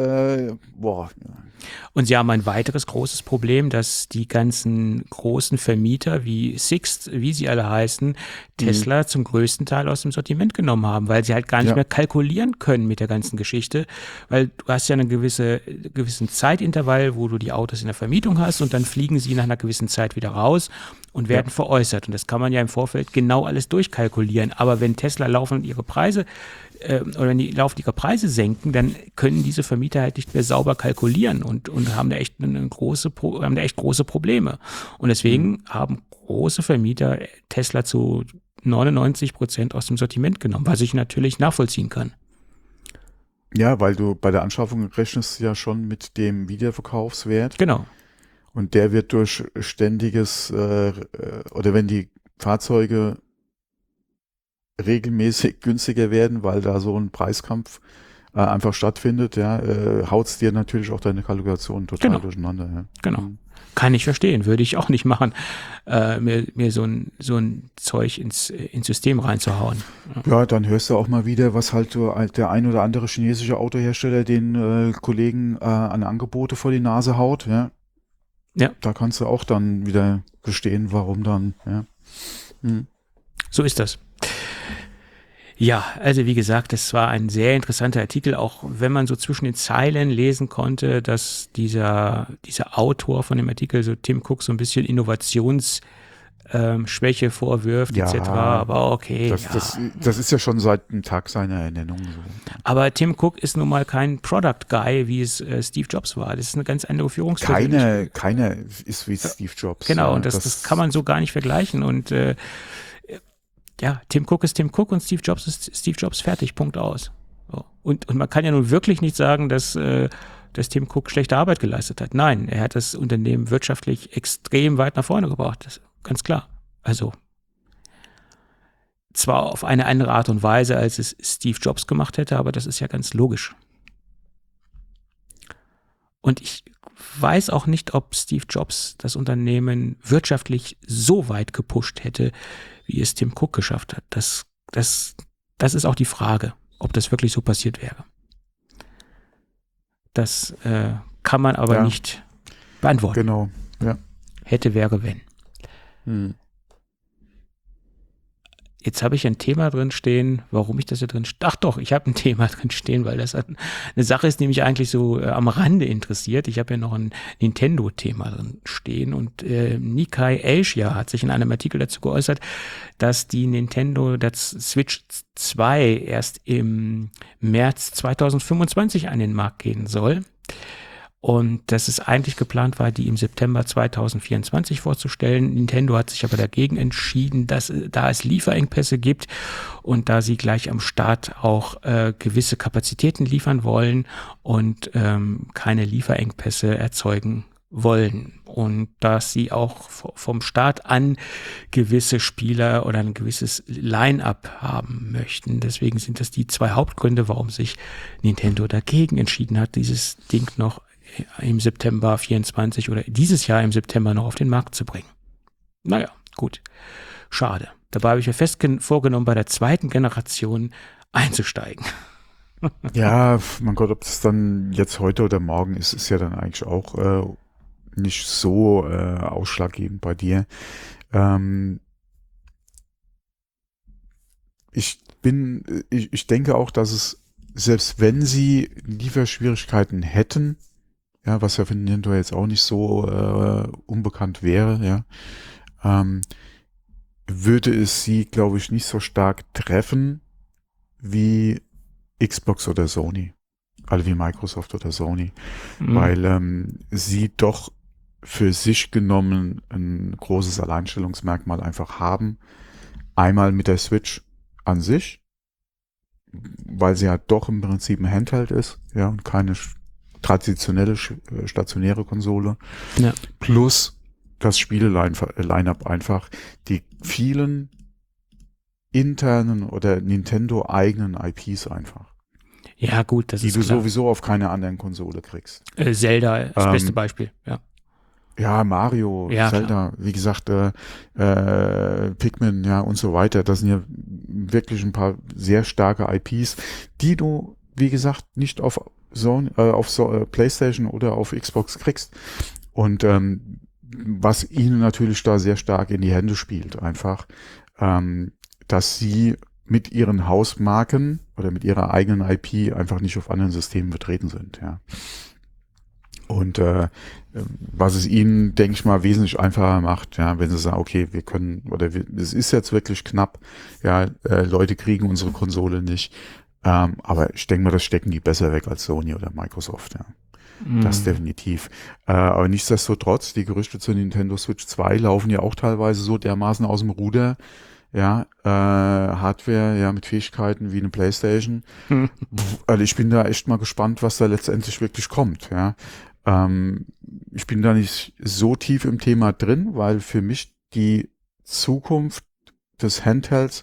Und sie haben ein weiteres großes Problem, dass die ganzen großen Vermieter wie Sixt, wie sie alle heißen, Tesla zum größten Teil aus dem Sortiment genommen haben, weil sie halt gar nicht mehr kalkulieren können mit der ganzen Geschichte, weil du hast ja einen gewissen Zeitintervall, wo du die Autos in der Vermietung hast und dann fliegen sie nach einer gewissen Zeit wieder raus und werden veräußert. Und das kann man ja im Vorfeld genau alles durchkalkulieren. Aber wenn Tesla laufend ihre Preise wenn die laufend ihre Preise senken, dann können diese Vermieter halt nicht mehr sauber kalkulieren und haben da echt große Probleme. Und deswegen haben große Vermieter Tesla zu 99% aus dem Sortiment genommen, was ich natürlich nachvollziehen kann. Ja, weil du bei der Anschaffung rechnest ja schon mit dem Wiederverkaufswert. Genau. Und der wird durch ständiges, oder wenn die Fahrzeuge regelmäßig günstiger werden, weil da so ein Preiskampf einfach stattfindet, ja, haut's dir natürlich auch deine Kalkulation total durcheinander. Ja. Genau. Kann ich verstehen, würde ich auch nicht machen, mir so ein Zeug ins System reinzuhauen. Ja, dann hörst du auch mal wieder, was halt der ein oder andere chinesische Autohersteller den Kollegen an Angebote vor die Nase haut, ja. Ja. Da kannst du auch dann wieder verstehen, warum dann, ja. So ist das. Ja, also wie gesagt, das war ein sehr interessanter Artikel, auch wenn man so zwischen den Zeilen lesen konnte, dass dieser Autor von dem Artikel, so Tim Cook, so ein bisschen Innovationsschwäche vorwirft, etc. Aber okay. Das ist ja schon seit dem Tag seiner Ernennung so. Aber Tim Cook ist nun mal kein Product Guy, wie es Steve Jobs war. Das ist eine ganz andere Führungspersönlichkeit. Keiner ist wie Steve Jobs. Genau, und das kann man so gar nicht vergleichen. Und Tim Cook ist Tim Cook und Steve Jobs ist Steve Jobs, fertig, Punkt aus. So. Und man kann ja nun wirklich nicht sagen, dass Tim Cook schlechte Arbeit geleistet hat. Nein, er hat das Unternehmen wirtschaftlich extrem weit nach vorne gebracht, das ist ganz klar. Also zwar auf eine andere Art und Weise, als es Steve Jobs gemacht hätte, aber das ist ja ganz logisch. Und ich weiß auch nicht, ob Steve Jobs das Unternehmen wirtschaftlich so weit gepusht hätte, wie es Tim Cook geschafft hat. Das ist auch die Frage, ob das wirklich so passiert wäre. Das kann man aber nicht beantworten. Genau, ja. Hätte, wäre, wenn. Jetzt habe ich ein Thema drin stehen, warum ich das hier drin ach doch, ich habe ein Thema drin stehen, weil das eine Sache ist, die mich eigentlich so am Rande interessiert. Ich habe ja noch ein Nintendo-Thema drin stehen und Nikkei Asia hat sich in einem Artikel dazu geäußert, dass die Nintendo das Switch 2 erst im März 2025 an den Markt gehen soll. Und dass es eigentlich geplant war, die im September 2024 vorzustellen. Nintendo hat sich aber dagegen entschieden, dass da es Lieferengpässe gibt und da sie gleich am Start auch gewisse Kapazitäten liefern wollen und keine Lieferengpässe erzeugen wollen. Und dass sie auch vom Start an gewisse Spieler oder ein gewisses Line-up haben möchten. Deswegen sind das die zwei Hauptgründe, warum sich Nintendo dagegen entschieden hat, dieses Ding noch im September 24 oder dieses Jahr im September noch auf den Markt zu bringen. Naja, gut. Schade. Dabei habe ich mir fest vorgenommen, bei der zweiten Generation einzusteigen. Ja, mein Gott, ob das dann jetzt heute oder morgen ist, ist ja dann eigentlich auch nicht so ausschlaggebend bei dir. Ich denke auch, dass es, selbst wenn sie Lieferschwierigkeiten hätten, ja, was ja für Nintendo jetzt auch nicht so unbekannt wäre, ja, würde es sie, glaube ich, nicht so stark treffen wie Xbox oder Sony, also wie Microsoft oder Sony, weil sie doch für sich genommen ein großes Alleinstellungsmerkmal einfach haben. Einmal mit der Switch an sich, weil sie halt doch im Prinzip ein Handheld ist, ja, und keine traditionelle stationäre Konsole, ja. Plus das Spiele-Line-Up einfach, die vielen internen oder Nintendo-eigenen IPs einfach. Ja, gut, das ist klar. Die du sowieso auf keiner anderen Konsole kriegst. Zelda ist das beste Beispiel, ja. Ja, Mario, ja, Zelda, klar. Wie gesagt, Pikmin, ja, und so weiter. Das sind ja wirklich ein paar sehr starke IPs, die du, wie gesagt, nicht auf PlayStation oder auf Xbox kriegst. Und was ihnen natürlich da sehr stark in die Hände spielt, einfach, dass sie mit ihren Hausmarken oder mit ihrer eigenen IP einfach nicht auf anderen Systemen vertreten sind, ja. Und was es ihnen, denke ich mal, wesentlich einfacher macht, ja, wenn sie sagen, okay, wir können, es ist jetzt wirklich knapp, ja, Leute kriegen unsere Konsole nicht, aber ich denke mal, das stecken die besser weg als Sony oder Microsoft, ja. Das definitiv. Aber nichtsdestotrotz, die Gerüchte zur Nintendo Switch 2 laufen ja auch teilweise so dermaßen aus dem Ruder, ja, Hardware, ja, mit Fähigkeiten wie eine PlayStation. Also ich bin da echt mal gespannt, was da letztendlich wirklich kommt, ja. Ich bin da nicht so tief im Thema drin, weil für mich die Zukunft des Handhelds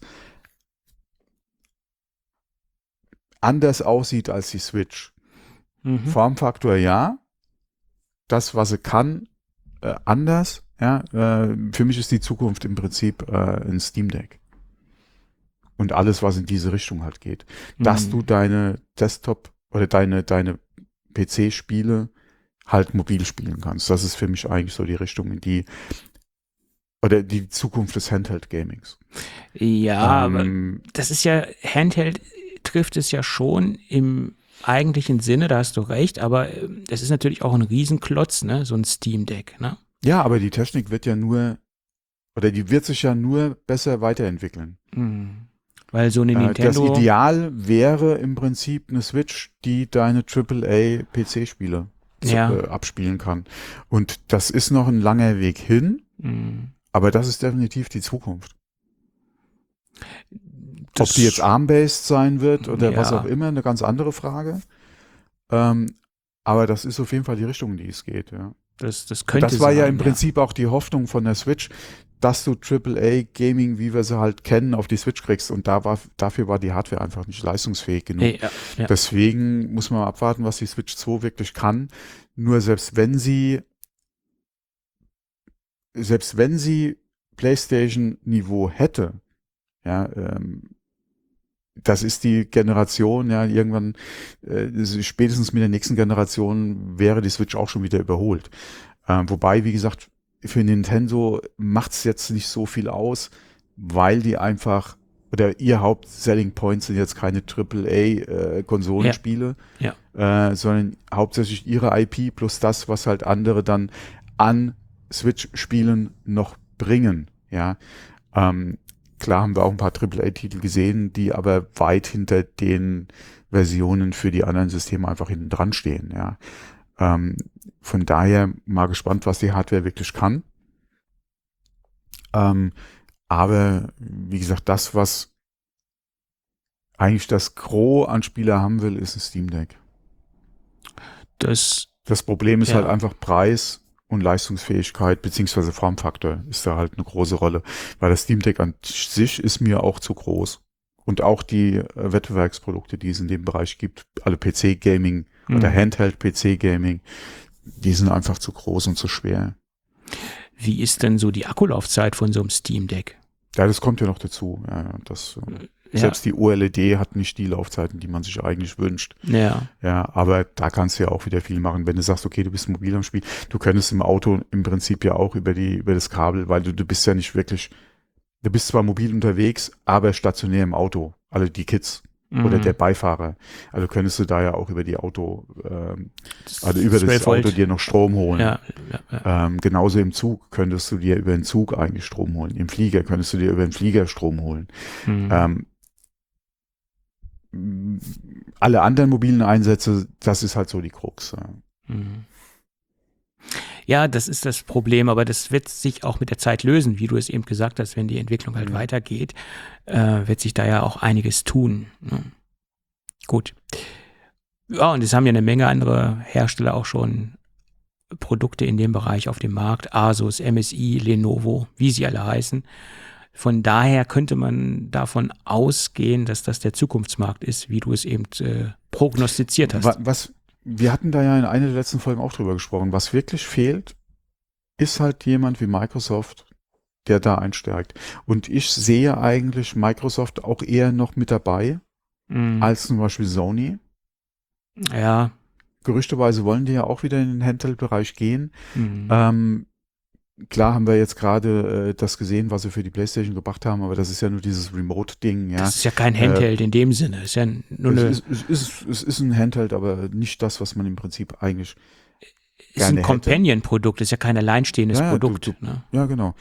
anders aussieht als die Switch. Formfaktor ja, das, was sie kann, anders. Ja, für mich ist die Zukunft im Prinzip ein Steam Deck. Und alles, was in diese Richtung halt geht. Dass du deine Desktop- oder deine PC-Spiele halt mobil spielen kannst. Das ist für mich eigentlich so die Richtung, in die Zukunft des Handheld-Gamings. Ja, aber das ist ja, Handheld trifft es ja schon im eigentlichen Sinne, da hast du recht, aber das ist natürlich auch ein Riesenklotz, ne, so ein Steam Deck, ne? Ja, aber die Technik wird sich ja nur besser weiterentwickeln. Weil so eine Nintendo... Das Ideal wäre im Prinzip eine Switch, die deine AAA-PC-Spiele abspielen kann. Und das ist noch ein langer Weg hin, aber das ist definitiv die Zukunft. Ob die jetzt ARM-based sein wird oder was auch immer, eine ganz andere Frage. Aber das ist auf jeden Fall die Richtung, in die es geht, ja. Das könnte das war sein, ja im Prinzip auch die Hoffnung von der Switch, dass du AAA-Gaming, wie wir sie halt kennen, auf die Switch kriegst. Und dafür war die Hardware einfach nicht leistungsfähig genug. Ja. Deswegen muss man abwarten, was die Switch 2 wirklich kann. Nur selbst wenn sie PlayStation-Niveau hätte, ja, das ist die Generation, ja, irgendwann, spätestens mit der nächsten Generation wäre die Switch auch schon wieder überholt. Wobei, wie gesagt, für Nintendo macht es jetzt nicht so viel aus, weil die einfach oder ihr Haupt-Selling Points sind jetzt keine AAA-Konsolenspiele, sondern hauptsächlich ihre IP plus das, was halt andere dann an Switch-Spielen noch bringen. Ja, klar haben wir auch ein paar AAA-Titel gesehen, die aber weit hinter den Versionen für die anderen Systeme einfach hinten dran stehen. Ja, von daher mal gespannt, was die Hardware wirklich kann. Aber wie gesagt, das, was eigentlich das Gros an Spieler haben will, ist ein Steam Deck. Das Problem ist halt einfach Preis und Leistungsfähigkeit beziehungsweise Formfaktor ist da halt eine große Rolle, weil das Steam Deck an sich ist mir auch zu groß. Und auch die Wettbewerbsprodukte, die es in dem Bereich gibt, alle PC-Gaming oder Handheld-PC-Gaming, die sind einfach zu groß und zu schwer. Wie ist denn so die Akkulaufzeit von so einem Steam Deck? Ja, das kommt ja noch dazu. Selbst die OLED hat nicht die Laufzeiten, die man sich eigentlich wünscht. Ja, aber da kannst du ja auch wieder viel machen. Wenn du sagst, okay, du bist mobil am Spiel, du könntest im Auto im Prinzip ja auch über das Kabel, weil du bist ja nicht wirklich, du bist zwar mobil unterwegs, aber stationär im Auto. Alle die Kids oder der Beifahrer. Also könntest du da ja auch über die Auto, über das Auto dir noch Strom holen. Ja. Genauso im Zug könntest du dir über den Zug eigentlich Strom holen. Im Flieger könntest du dir über den Flieger Strom holen. Alle anderen mobilen Einsätze, das ist halt so die Krux. Ja, das ist das Problem, aber das wird sich auch mit der Zeit lösen, wie du es eben gesagt hast, wenn die Entwicklung halt weitergeht, wird sich da ja auch einiges tun. Ne? Gut. Ja, und es haben ja eine Menge andere Hersteller auch schon Produkte in dem Bereich auf dem Markt, Asus, MSI, Lenovo, wie sie alle heißen. Von daher könnte man davon ausgehen, dass das der Zukunftsmarkt ist, wie du es eben prognostiziert hast. Wir hatten da ja in einer der letzten Folgen auch drüber gesprochen. Was wirklich fehlt, ist halt jemand wie Microsoft, der da einsteigt. Und ich sehe eigentlich Microsoft auch eher noch mit dabei, als zum Beispiel Sony. Ja. Gerüchteweise wollen die ja auch wieder in den Handheld-Bereich gehen. Klar haben wir jetzt gerade das gesehen, was sie für die PlayStation gebracht haben, aber das ist ja nur dieses Remote-Ding. Ja. Das ist ja kein Handheld in dem Sinne. Es ist ja nur es ist ein Handheld, aber nicht das, was man im Prinzip eigentlich ist ein Companion-Produkt, ist ja kein alleinstehendes Produkt. Ne? Ja, genau.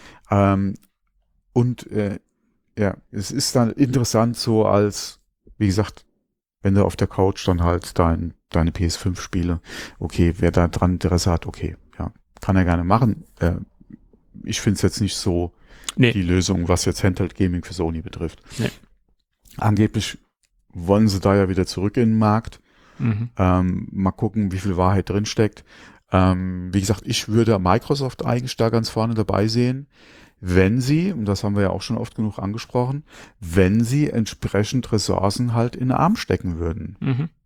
Es ist dann interessant so als, wie gesagt, wenn du auf der Couch dann halt deine PS5 Spiele, okay, wer da dran Interesse hat, okay, ja, kann er gerne machen. Ich finde es jetzt nicht so die Lösung, was jetzt Handheld Gaming für Sony betrifft. Nee. Angeblich wollen sie da ja wieder zurück in den Markt. Mal gucken, wie viel Wahrheit drin steckt. Wie gesagt, ich würde Microsoft eigentlich da ganz vorne dabei sehen, wenn sie, und das haben wir ja auch schon oft genug angesprochen, wenn sie entsprechend Ressourcen halt in ARM stecken würden.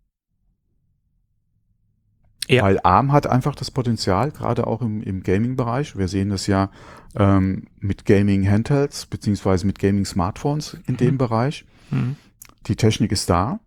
Ja. Weil ARM hat einfach das Potenzial, gerade auch im Gaming-Bereich. Wir sehen das ja mit Gaming-Handhelds beziehungsweise mit Gaming-Smartphones in dem Bereich. Die Technik ist da.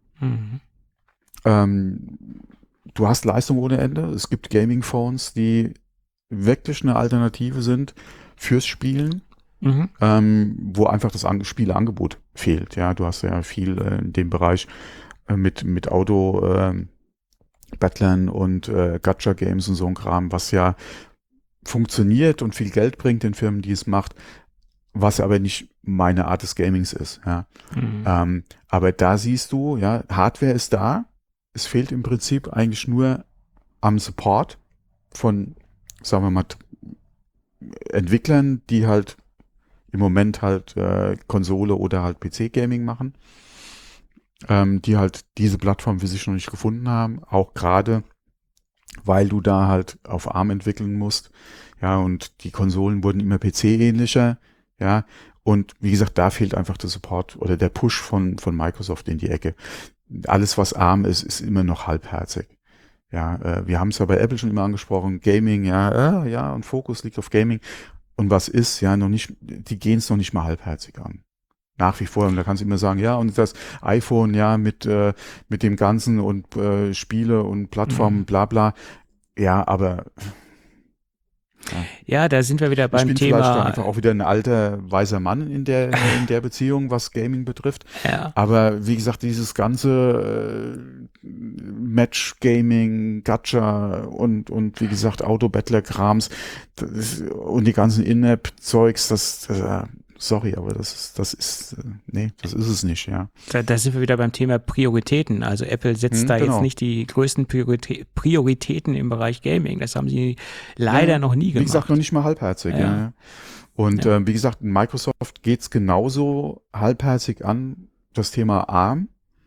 Du hast Leistung ohne Ende. Es gibt Gaming-Phones, die wirklich eine Alternative sind fürs Spielen, wo einfach das Spieleangebot fehlt. Ja, du hast ja viel in dem Bereich mit Auto Battlern und Gacha-Games und so ein Kram, was ja funktioniert und viel Geld bringt den Firmen, die es macht, was aber nicht meine Art des Gamings ist. Ja. Aber da siehst du, ja, Hardware ist da, es fehlt im Prinzip eigentlich nur am Support von, sagen wir mal, Entwicklern, die halt im Moment halt Konsole oder halt PC-Gaming machen, die halt diese Plattform für sich noch nicht gefunden haben, auch gerade, weil du da halt auf ARM entwickeln musst, ja, und die Konsolen wurden immer PC-ähnlicher, ja, und wie gesagt, da fehlt einfach der Support oder der Push von Microsoft in die Ecke. Alles, was ARM ist, ist immer noch halbherzig. Ja, wir haben es ja bei Apple schon immer angesprochen, Gaming, ja, und Fokus liegt auf Gaming. Und was ist, ja, noch nicht, die gehen es noch nicht mal halbherzig an. Nach wie vor, und da kannst du immer sagen, ja, und das iPhone, ja, mit dem Ganzen und Spiele und Plattformen, bla bla. Ja, aber Ja, da sind wir wieder beim Ich bin Thema. vielleicht einfach auch wieder ein alter, weiser Mann in der Beziehung, was Gaming betrifft. Ja. Aber wie gesagt, dieses ganze Match-Gaming, Gacha und wie gesagt Auto-Battler-Krams und die ganzen In-App-Zeugs, sorry, aber das ist es nicht, ja. Da sind wir wieder beim Thema Prioritäten. Also Apple setzt da genau. jetzt nicht die größten Prioritäten im Bereich Gaming. Das haben sie leider noch nie gemacht. Wie gesagt, noch nicht mal halbherzig. Ja. Und wie gesagt, Microsoft geht es genauso halbherzig an, das Thema ARM,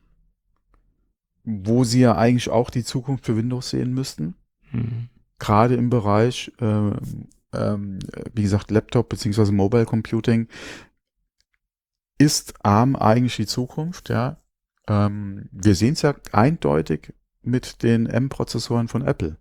wo sie ja eigentlich auch die Zukunft für Windows sehen müssten. Gerade im Bereich wie gesagt, Laptop bzw. Mobile Computing ist ARM eigentlich die Zukunft, ja. Wir sehen es ja eindeutig mit den M-Prozessoren von Apple.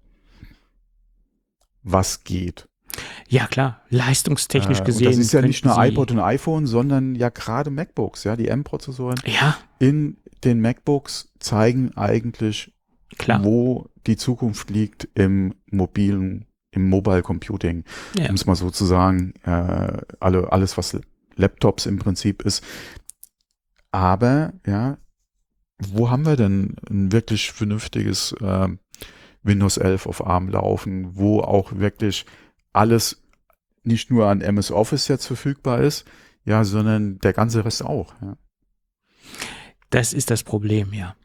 Was geht? Ja, klar, leistungstechnisch gesehen. Das ist ja nicht nur iPod und iPhone, sondern ja gerade MacBooks, ja, die M-Prozessoren in den MacBooks zeigen eigentlich, wo die Zukunft liegt im Mobile Computing, um es mal so zu sagen, alles, was Laptops im Prinzip ist. Aber, ja, wo haben wir denn ein wirklich vernünftiges Windows 11 auf ARM laufen, wo auch wirklich alles nicht nur an MS Office jetzt verfügbar ist, ja, sondern der ganze Rest auch. Ja. Das ist das Problem, ja.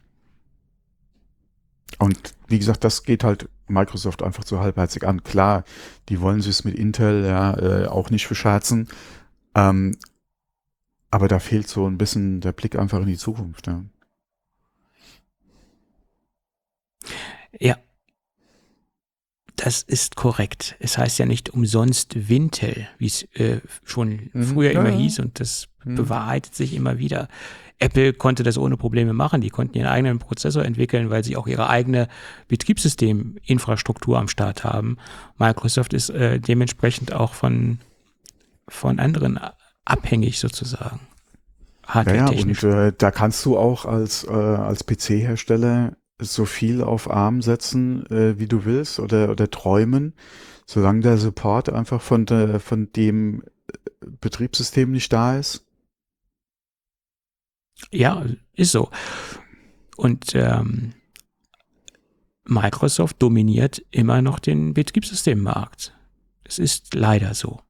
Und wie gesagt, das geht halt Microsoft einfach zu halbherzig an. Klar, die wollen sich es mit Intel auch nicht verscherzen. Aber da fehlt so ein bisschen der Blick einfach in die Zukunft. Ja. Ja. Das ist korrekt. Es heißt ja nicht umsonst Wintel, wie es schon früher immer hieß, und das bewahrheitet sich immer wieder. Apple konnte das ohne Probleme machen. Die konnten ihren eigenen Prozessor entwickeln, weil sie auch ihre eigene Betriebssysteminfrastruktur am Start haben. Microsoft ist dementsprechend auch von anderen abhängig sozusagen. Hardware-technisch. Ja, und da kannst du auch als PC-Hersteller so viel auf ARM setzen, wie du willst, oder träumen, solange der Support einfach von dem Betriebssystem nicht da ist. Ja, ist so. Und Microsoft dominiert immer noch den Betriebssystemmarkt. Es ist leider so.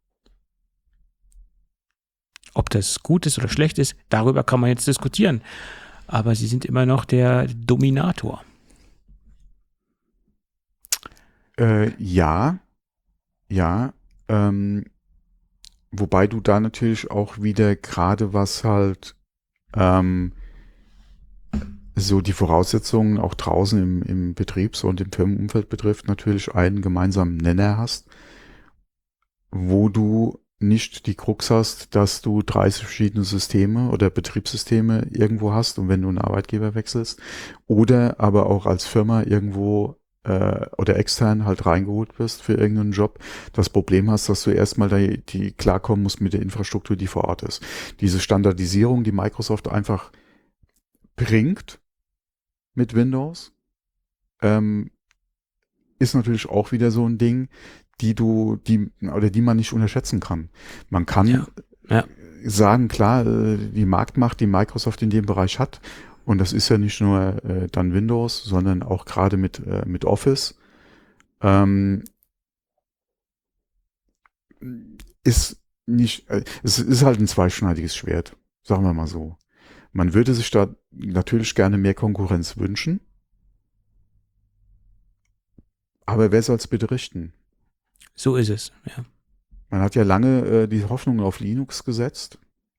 Ob das gut ist oder schlecht ist, darüber kann man jetzt diskutieren. Aber sie sind immer noch der Dominator. Ja. Wobei du da natürlich auch wieder gerade was halt so die Voraussetzungen auch draußen im Betriebs- und im Firmenumfeld betrifft, natürlich einen gemeinsamen Nenner hast, wo du nicht die Krux hast, dass du 30 verschiedene Systeme oder Betriebssysteme irgendwo hast, und wenn du einen Arbeitgeber wechselst, oder aber auch als Firma irgendwo oder extern halt reingeholt wirst für irgendeinen Job, das Problem hast, dass du erstmal die klarkommen musst mit der Infrastruktur, die vor Ort ist. Diese Standardisierung, die Microsoft einfach bringt mit Windows, ist natürlich auch wieder so ein Ding, die man nicht unterschätzen kann. Man kann sagen, klar, die Marktmacht, die Microsoft in dem Bereich hat, und das ist ja nicht nur dann Windows, sondern auch gerade mit Office, ist nicht, es ist halt ein zweischneidiges Schwert, sagen wir mal so. Man würde sich da natürlich gerne mehr Konkurrenz wünschen, aber wer soll es bitte richten? So ist es, ja. Man hat ja lange die Hoffnung auf Linux gesetzt,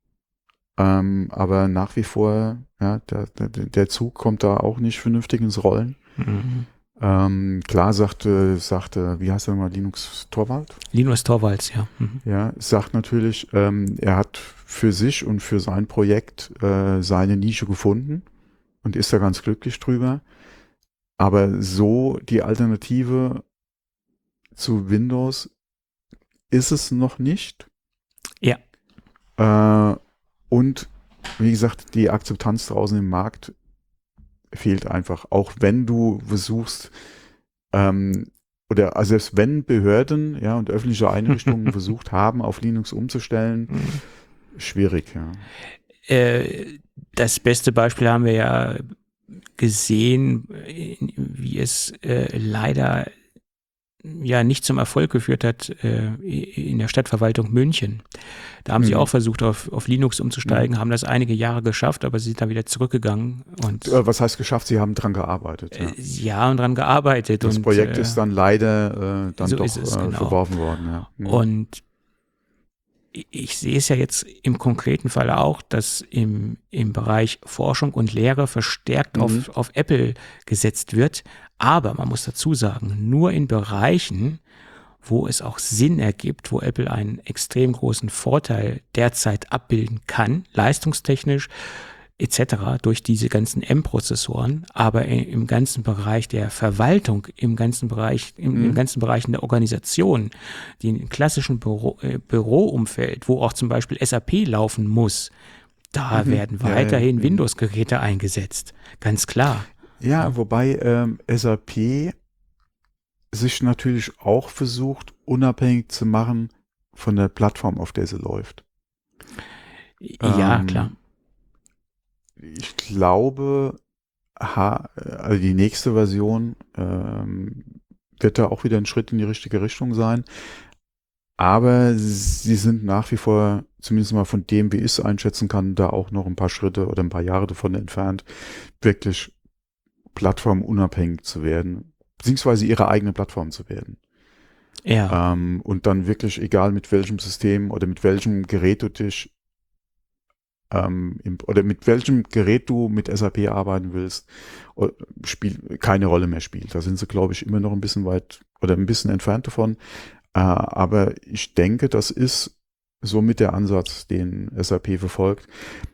aber nach wie vor, ja, der Zug kommt da auch nicht vernünftig ins Rollen. Klar sagte, wie heißt er nochmal, Linus Torvalds? Linus Torvalds, ja. Ja, sagt natürlich, er hat für sich und für sein Projekt seine Nische gefunden und ist da ganz glücklich drüber. Aber so die Alternative zu Windows ist es noch nicht. Ja. Und wie gesagt, die Akzeptanz draußen im Markt fehlt einfach. Auch wenn du versuchst, oder also selbst wenn Behörden und öffentliche Einrichtungen versucht haben, auf Linux umzustellen, schwierig, ja. Das beste Beispiel haben wir ja gesehen, wie es leider nicht zum Erfolg geführt hat in der Stadtverwaltung München. Da haben sie auch versucht, auf Linux umzusteigen, haben das einige Jahre geschafft, aber sie sind dann wieder zurückgegangen. Und was heißt geschafft? Sie haben dran gearbeitet. Und dran gearbeitet. Das Projekt ist dann leider dann so doch verworfen worden. Ja. Und ich sehe es ja jetzt im konkreten Fall auch, dass im Bereich Forschung und Lehre verstärkt auf Apple gesetzt wird. Aber man muss dazu sagen, nur in Bereichen, wo es auch Sinn ergibt, wo Apple einen extrem großen Vorteil derzeit abbilden kann, leistungstechnisch etc. durch diese ganzen M-Prozessoren, aber im ganzen Bereich der Verwaltung, im ganzen Bereich in der Organisation, den klassischen Büroumfeld, wo auch zum Beispiel SAP laufen muss, da werden weiterhin Windows-Geräte eingesetzt, ganz klar. Ja, wobei SAP sich natürlich auch versucht, unabhängig zu machen von der Plattform, auf der sie läuft. Ja, klar. Ich glaube, also die nächste Version wird da auch wieder ein Schritt in die richtige Richtung sein. Aber sie sind nach wie vor, zumindest mal von dem, wie ich es einschätzen kann, da auch noch ein paar Schritte oder ein paar Jahre davon entfernt, wirklich plattformunabhängig zu werden, beziehungsweise ihre eigene Plattform zu werden. Ja. Und dann wirklich, egal mit welchem System oder mit welchem Gerät du dich oder mit welchem Gerät du mit SAP arbeiten willst, keine Rolle mehr spielt. Da sind sie, glaube ich, immer noch ein bisschen weit oder ein bisschen entfernt davon. Aber ich denke, das ist somit der Ansatz, den SAP verfolgt.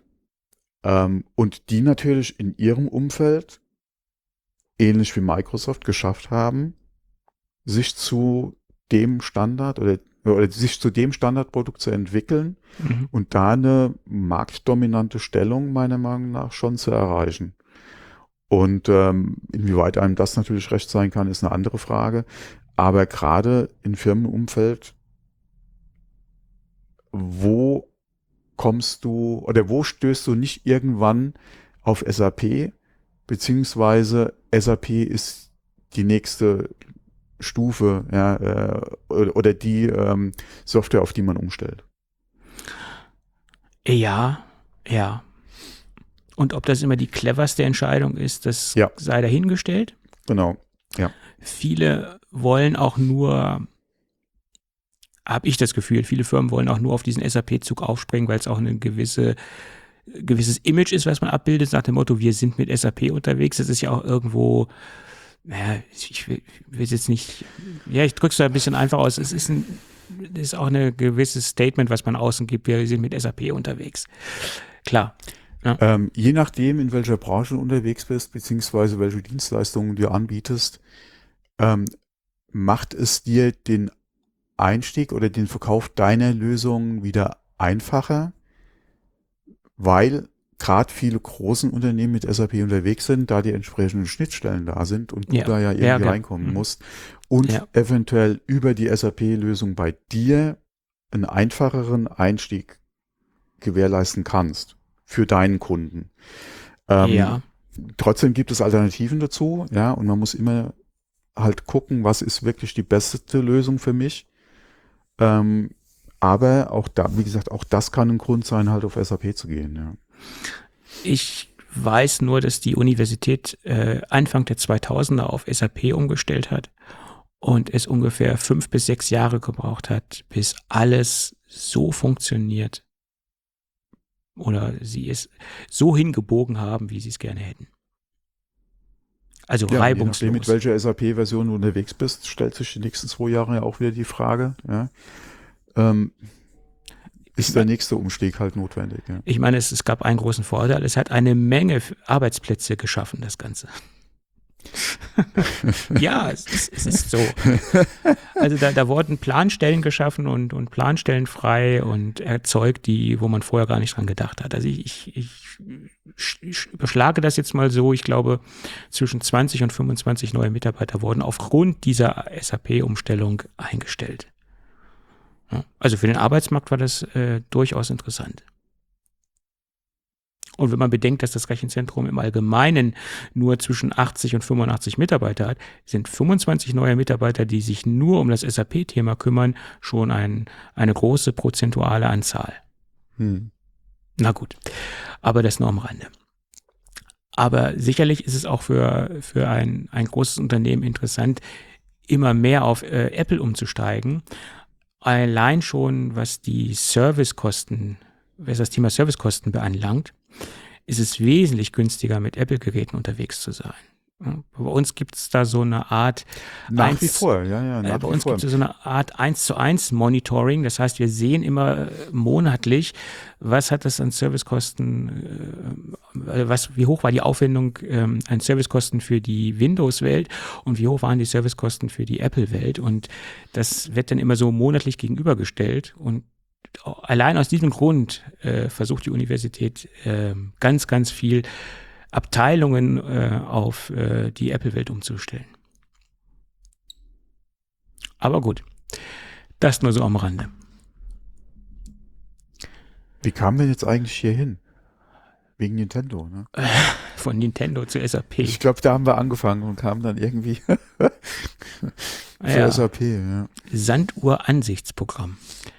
Und die natürlich in ihrem Umfeld ähnlich wie Microsoft geschafft haben, sich zu dem Standard oder sich zu dem Standardprodukt zu entwickeln und da eine marktdominante Stellung meiner Meinung nach schon zu erreichen. Und inwieweit einem das natürlich recht sein kann, ist eine andere Frage. Aber gerade im Firmenumfeld, wo kommst du oder wo stößt du nicht irgendwann auf SAP, beziehungsweise SAP ist die nächste Stufe, oder die Software, auf die man umstellt. Ja. Und ob das immer die cleverste Entscheidung ist, das sei dahingestellt. Genau, ja. Viele wollen auch nur, habe ich das Gefühl, viele Firmen wollen auch nur auf diesen SAP-Zug aufspringen, weil es auch ein gewisses Image ist, was man abbildet, nach dem Motto, wir sind mit SAP unterwegs. Das ist ja auch irgendwo, ich will jetzt nicht, ich drücke es da ein bisschen einfach aus, es ist auch ein gewisses Statement, was man außen gibt, wir sind mit SAP unterwegs. Klar. Ja. Je nachdem, in welcher Branche du unterwegs bist, beziehungsweise welche Dienstleistungen du anbietest, macht es dir den Einstieg oder den Verkauf deiner Lösung wieder einfacher, weil gerade viele großen Unternehmen mit SAP unterwegs sind, da die entsprechenden Schnittstellen da sind und du da irgendwie reinkommen musst und eventuell über die SAP-Lösung bei dir einen einfacheren Einstieg gewährleisten kannst für deinen Kunden. Trotzdem gibt es Alternativen dazu, und man muss immer halt gucken, was ist wirklich die beste Lösung für mich. Aber auch da, wie gesagt, auch das kann ein Grund sein, halt auf SAP zu gehen. Ja. Ich weiß nur, dass die Universität Anfang der 2000er auf SAP umgestellt hat und es ungefähr 5 bis 6 Jahre gebraucht hat, bis alles so funktioniert oder sie es so hingebogen haben, wie sie es gerne hätten. Also reibungslos. Je nachdem, mit welcher SAP-Version du unterwegs bist, stellt sich die nächsten 2 Jahre ja auch wieder die Frage, ist der nächste Umstieg halt notwendig. Ja. Ich meine, es gab einen großen Vorteil, es hat eine Menge Arbeitsplätze geschaffen, das Ganze. Ja, es ist so. Also da wurden Planstellen geschaffen und Planstellen frei und erzeugt, wo man vorher gar nicht dran gedacht hat. Also ich überschlage das jetzt mal so. Ich glaube, zwischen 20 und 25 neue Mitarbeiter wurden aufgrund dieser SAP-Umstellung eingestellt. Ja, also für den Arbeitsmarkt war das durchaus interessant. Und wenn man bedenkt, dass das Rechenzentrum im Allgemeinen nur zwischen 80 und 85 Mitarbeiter hat, sind 25 neue Mitarbeiter, die sich nur um das SAP-Thema kümmern, schon eine große prozentuale Anzahl. Na gut, aber das nur am Rande. Aber sicherlich ist es auch für ein großes Unternehmen interessant, immer mehr auf Apple umzusteigen. Allein schon, was das Thema Servicekosten beanlangt, ist es wesentlich günstiger, mit Apple-Geräten unterwegs zu sein. Ja, bei uns gibt es da so eine Art Bei uns gibt es so eine Art 1:1 Monitoring. Das heißt, wir sehen immer monatlich, was hat das an Servicekosten, wie hoch war die Aufwendung an Servicekosten für die Windows-Welt und wie hoch waren die Servicekosten für die Apple-Welt. Und das wird dann immer so monatlich gegenübergestellt. Und allein aus diesem Grund versucht die Universität ganz, ganz viel Abteilungen auf die Apple-Welt umzustellen. Aber gut, das nur so am Rande. Wie kamen wir jetzt eigentlich hier hin? Wegen Nintendo, ne? Von Nintendo zu SAP. Ich glaube, da haben wir angefangen und kamen dann irgendwie für SAP. Ja. Sanduhr-Ansichtsprogramm.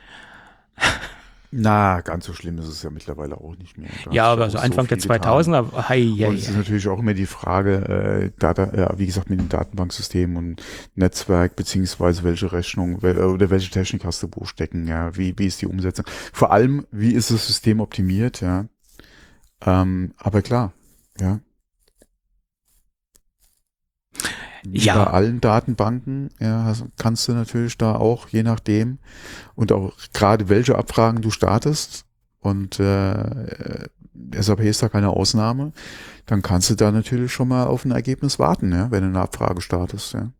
Na, ganz so schlimm ist es ja mittlerweile auch nicht mehr. Ja, aber so Anfang der 2000er, und es ist natürlich auch immer die Frage, wie gesagt, mit dem Datenbanksystem und Netzwerk, beziehungsweise welche Rechnung oder welche Technik hast du wo stecken, ja, wie ist die Umsetzung? Vor allem, wie ist das System optimiert, ja. Aber klar, ja. Ja. Bei allen Datenbanken kannst du natürlich da auch, je nachdem, und auch gerade welche Abfragen du startest, und SAP ist da keine Ausnahme, dann kannst du da natürlich schon mal auf ein Ergebnis warten, ja, wenn du eine Abfrage startest. Ja.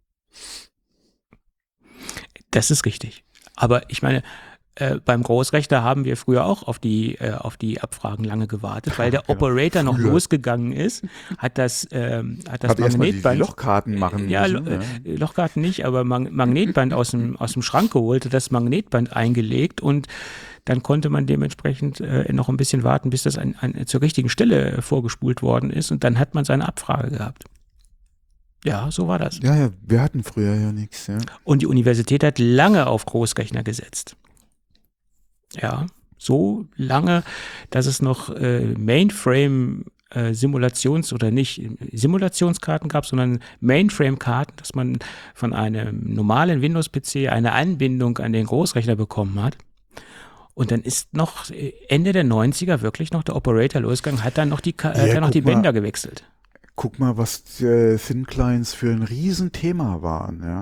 Das ist richtig. Aber ich meine, beim Großrechner haben wir früher auch auf die Abfragen lange gewartet, weil der Operator noch losgegangen ist, hat das Magnetband, die Lochkarten machen müssen. Lochkarten nicht, aber Magnetband aus dem Schrank geholt, hat das Magnetband eingelegt und dann konnte man dementsprechend noch ein bisschen warten, bis das zur richtigen Stelle vorgespult worden ist und dann hat man seine Abfrage gehabt. Ja, so war das. Ja, wir hatten früher ja nichts. Ja. Und die Universität hat lange auf Großrechner gesetzt. Ja, so lange, dass es noch Simulationskarten gab, sondern Mainframe-Karten, dass man von einem normalen Windows-PC eine Anbindung an den Großrechner bekommen hat. Und dann ist noch Ende der 90er wirklich noch der Operator losgegangen, hat dann noch die Bänder gewechselt. Guck mal, was Thin Clients für ein Riesenthema waren, ja.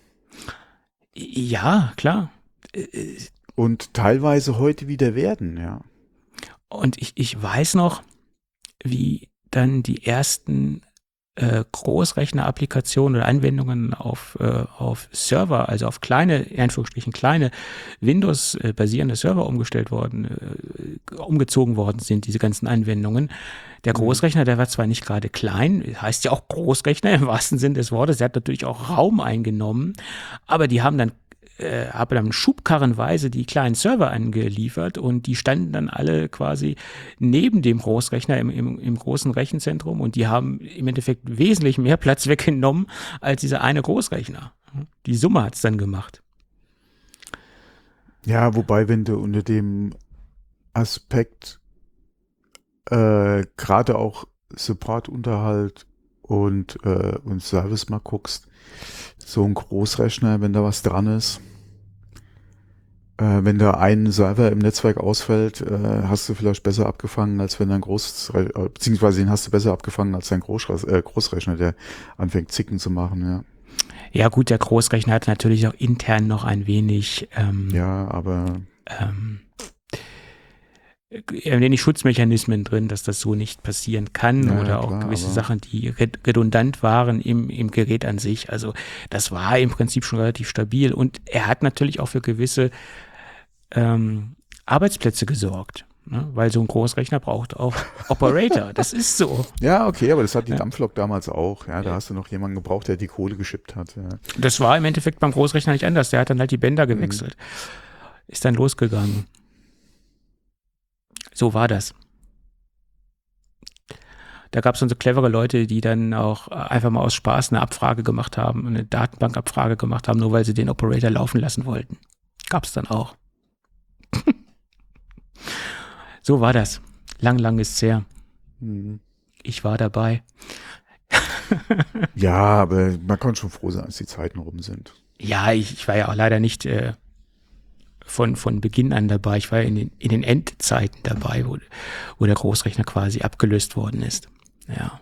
Ja, klar. Und teilweise heute wieder werden, ja. Und ich weiß noch, wie dann die ersten Großrechner-Applikationen oder Anwendungen auf Server, also auf kleine, in Anführungsstrichen kleine Windows-basierende Server umgezogen worden sind, diese ganzen Anwendungen. Der Großrechner, der war zwar nicht gerade klein, heißt ja auch Großrechner im wahrsten Sinne des Wortes, der hat natürlich auch Raum eingenommen, aber die haben dann schubkarrenweise die kleinen Server angeliefert und die standen dann alle quasi neben dem Großrechner im großen Rechenzentrum und die haben im Endeffekt wesentlich mehr Platz weggenommen als dieser eine Großrechner. Die Summe hat es dann gemacht. Ja, wobei, wenn du unter dem Aspekt gerade auch Supportunterhalt und Service mal guckst, so ein Großrechner, wenn da was dran ist, wenn da ein Server im Netzwerk ausfällt, hast du vielleicht besser abgefangen, als wenn dein beziehungsweise den hast du besser abgefangen als dein Großrechner, der anfängt zicken zu machen, ja. Ja gut, der Großrechner hat natürlich auch intern noch ein wenig nicht Schutzmechanismen drin, dass das so nicht passieren kann oder auch klar, gewisse Sachen, die redundant waren im Gerät an sich. Also das war im Prinzip schon relativ stabil und er hat natürlich auch für gewisse Arbeitsplätze gesorgt, ne? Weil so ein Großrechner braucht auch Operator. Das ist so. Ja, okay, aber das hat die Dampflok damals auch. Ja, da hast du noch jemanden gebraucht, der die Kohle geschippt hat. Ja. Das war im Endeffekt beim Großrechner nicht anders. Der hat dann halt die Bänder gewechselt. Ist dann losgegangen. So war das. Da gab es dann so clevere Leute, die dann auch einfach mal aus Spaß eine Abfrage gemacht haben, eine Datenbankabfrage gemacht haben, nur weil sie den Operator laufen lassen wollten. Gab es dann auch. So war das. Lang ist's her. Ich war dabei. Ja, aber man kann schon froh sein, dass die Zeiten rum sind. Ja, ich war ja auch leider nicht von Beginn an dabei. Ich war in den Endzeiten dabei, wo der Großrechner quasi abgelöst worden ist. Ja.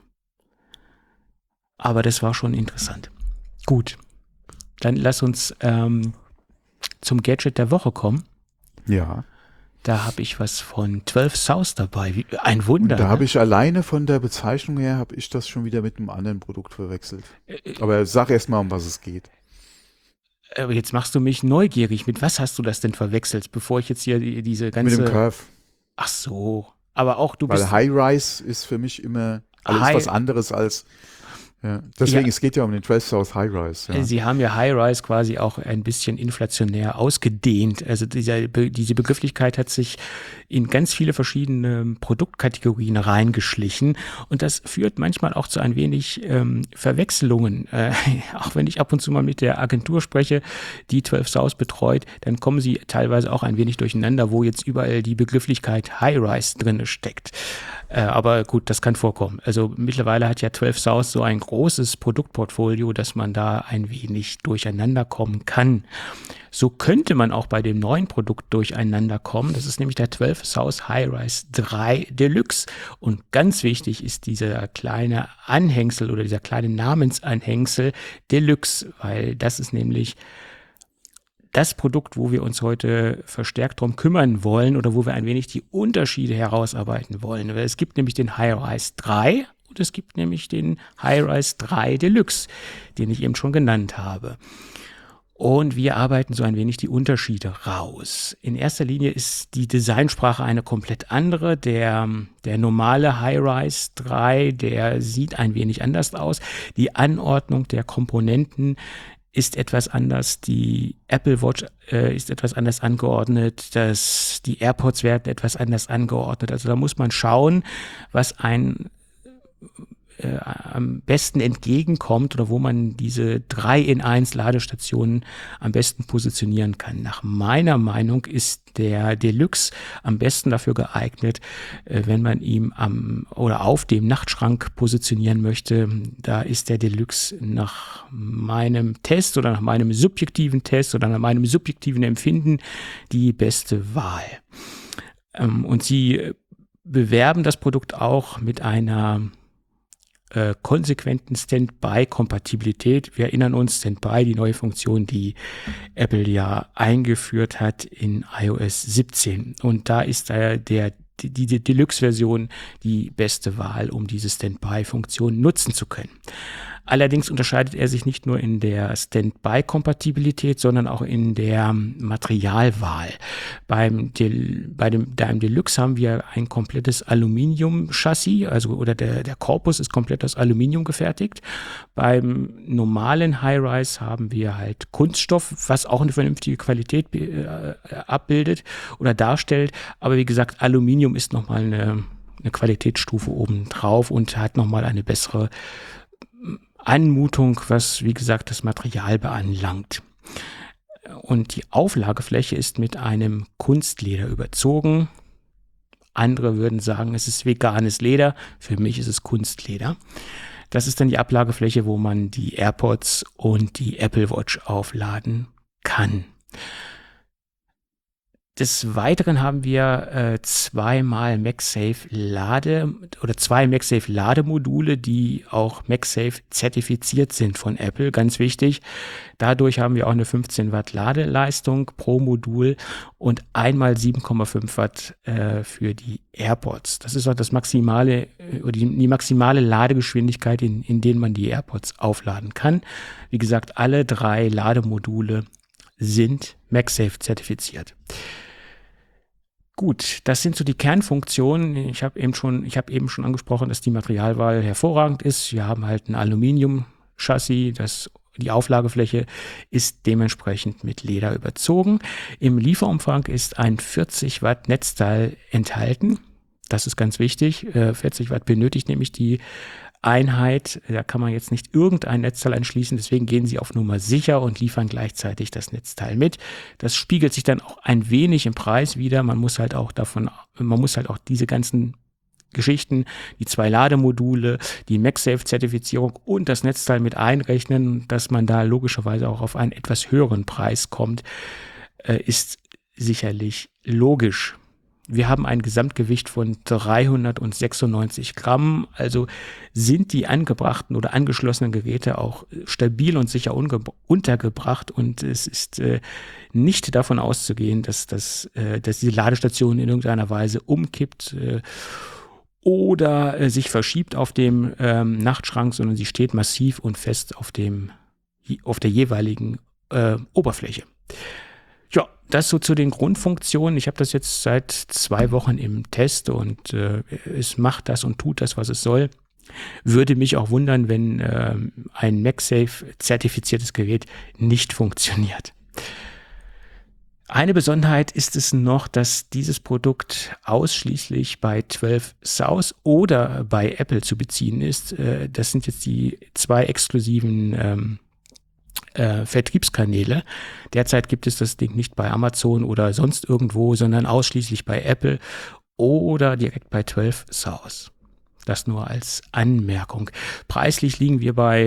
Aber das war schon interessant. Gut. Dann lass uns zum Gadget der Woche kommen. Ja. Da habe ich was von 12 South dabei. Ein Wunder. Und da habe ich alleine von der Bezeichnung her, habe ich das schon wieder mit einem anderen Produkt verwechselt. Aber sag erst mal, um was es geht. Aber jetzt machst du mich neugierig. Mit was hast du das denn verwechselt, bevor ich jetzt hier diese ganze... Mit dem Curve. Ach so. Aber auch du Weil bist... High-Rise ist für mich immer alles was anderes als... Ja. Deswegen, es geht ja um den 12 South High-Rise. Ja. Sie haben ja High-Rise quasi auch ein bisschen inflationär ausgedehnt. Also diese Begrifflichkeit hat sich in ganz viele verschiedene Produktkategorien reingeschlichen und das führt manchmal auch zu ein wenig Verwechslungen. Auch wenn ich ab und zu mal mit der Agentur spreche, die 12 South betreut, dann kommen sie teilweise auch ein wenig durcheinander, wo jetzt überall die Begrifflichkeit High-Rise drin steckt. Aber gut, das kann vorkommen. Also mittlerweile hat ja 12 South so ein großes Produktportfolio, dass man da ein wenig durcheinander kommen kann. So könnte man auch bei dem neuen Produkt durcheinander kommen. Das ist nämlich der 12 South High-Rise 3 Deluxe. Und ganz wichtig ist dieser kleine Anhängsel oder dieser kleine Namensanhängsel Deluxe, weil das ist nämlich das Produkt, wo wir uns heute verstärkt drum kümmern wollen oder wo wir ein wenig die Unterschiede herausarbeiten wollen. Es gibt nämlich den High-Rise 3 und es gibt nämlich den High-Rise 3 Deluxe, den ich eben schon genannt habe. Und wir arbeiten so ein wenig die Unterschiede raus. In erster Linie ist die Designsprache eine komplett andere. Der normale High-Rise 3, der sieht ein wenig anders aus. Die Anordnung der Komponenten ist etwas anders, die Apple Watch ist etwas anders angeordnet, die AirPods werden etwas anders angeordnet. Also da muss man schauen, was am besten entgegenkommt oder wo man diese 3-in-1 Ladestationen am besten positionieren kann. Nach meiner Meinung ist der Deluxe am besten dafür geeignet, wenn man ihn auf dem Nachtschrank positionieren möchte. Da ist der Deluxe nach meinem Test oder nach meinem subjektiven Test oder nach meinem subjektiven Empfinden die beste Wahl. Und sie bewerben das Produkt auch mit einer konsequenten Standby-Kompatibilität. Wir erinnern uns, Standby, die neue Funktion, die Apple ja eingeführt hat in iOS 17. Und da ist die Deluxe-Version die beste Wahl, um diese Standby-Funktion nutzen zu können. Allerdings unterscheidet er sich nicht nur in der Standby-Kompatibilität, sondern auch in der Materialwahl. Beim Deluxe haben wir ein komplettes Aluminium-Chassis, oder der Korpus ist komplett aus Aluminium gefertigt. Beim normalen High-Rise haben wir halt Kunststoff, was auch eine vernünftige Qualität abbildet oder darstellt. Aber wie gesagt, Aluminium ist nochmal eine Qualitätsstufe obendrauf und hat nochmal eine bessere Anmutung, was, wie gesagt, das Material beanlangt. Und die Auflagefläche ist mit einem Kunstleder überzogen. Andere würden sagen, es ist veganes Leder. Für mich ist es Kunstleder. Das ist dann die Ablagefläche, wo man die AirPods und die Apple Watch aufladen kann. Des Weiteren haben wir zwei MagSafe Lademodule, die auch MagSafe zertifiziert sind von Apple, ganz wichtig. Dadurch haben wir auch eine 15 Watt Ladeleistung pro Modul und einmal 7,5 Watt für die AirPods. Das ist auch das maximale oder die maximale Ladegeschwindigkeit, in denen man die AirPods aufladen kann. Wie gesagt, alle 3 Lademodule sind MagSafe zertifiziert. Gut, das sind so die Kernfunktionen. Ich habe eben schon angesprochen, dass die Materialwahl hervorragend ist. Wir haben halt ein Aluminium-Chassis, die Auflagefläche ist dementsprechend mit Leder überzogen. Im Lieferumfang ist ein 40 Watt Netzteil enthalten. Das ist ganz wichtig. 40 Watt benötigt nämlich die Einheit. Da kann man jetzt nicht irgendein Netzteil anschließen, deswegen gehen sie auf Nummer sicher und liefern gleichzeitig das Netzteil mit. Das spiegelt sich dann auch ein wenig im Preis wider. Man muss halt auch diese ganzen Geschichten, die 2 Lademodule, die MagSafe-Zertifizierung und das Netzteil mit einrechnen, dass man da logischerweise auch auf einen etwas höheren Preis kommt, ist sicherlich logisch. Wir haben ein Gesamtgewicht von 396 Gramm, also sind die angebrachten oder angeschlossenen Geräte auch stabil und sicher untergebracht und es ist nicht davon auszugehen, dass diese Ladestation in irgendeiner Weise umkippt oder sich verschiebt auf dem Nachtschrank, sondern sie steht massiv und fest auf der jeweiligen Oberfläche. Ja, das so zu den Grundfunktionen. Ich habe das jetzt seit 2 Wochen im Test und es macht das und tut das, was es soll. Würde mich auch wundern, wenn ein MagSafe-zertifiziertes Gerät nicht funktioniert. Eine Besonderheit ist es noch, dass dieses Produkt ausschließlich bei 12 South oder bei Apple zu beziehen ist. Das sind jetzt die 2 exklusiven Vertriebskanäle. Derzeit gibt es das Ding nicht bei Amazon oder sonst irgendwo, sondern ausschließlich bei Apple oder direkt bei 12 South. Das nur als Anmerkung. Preislich liegen wir bei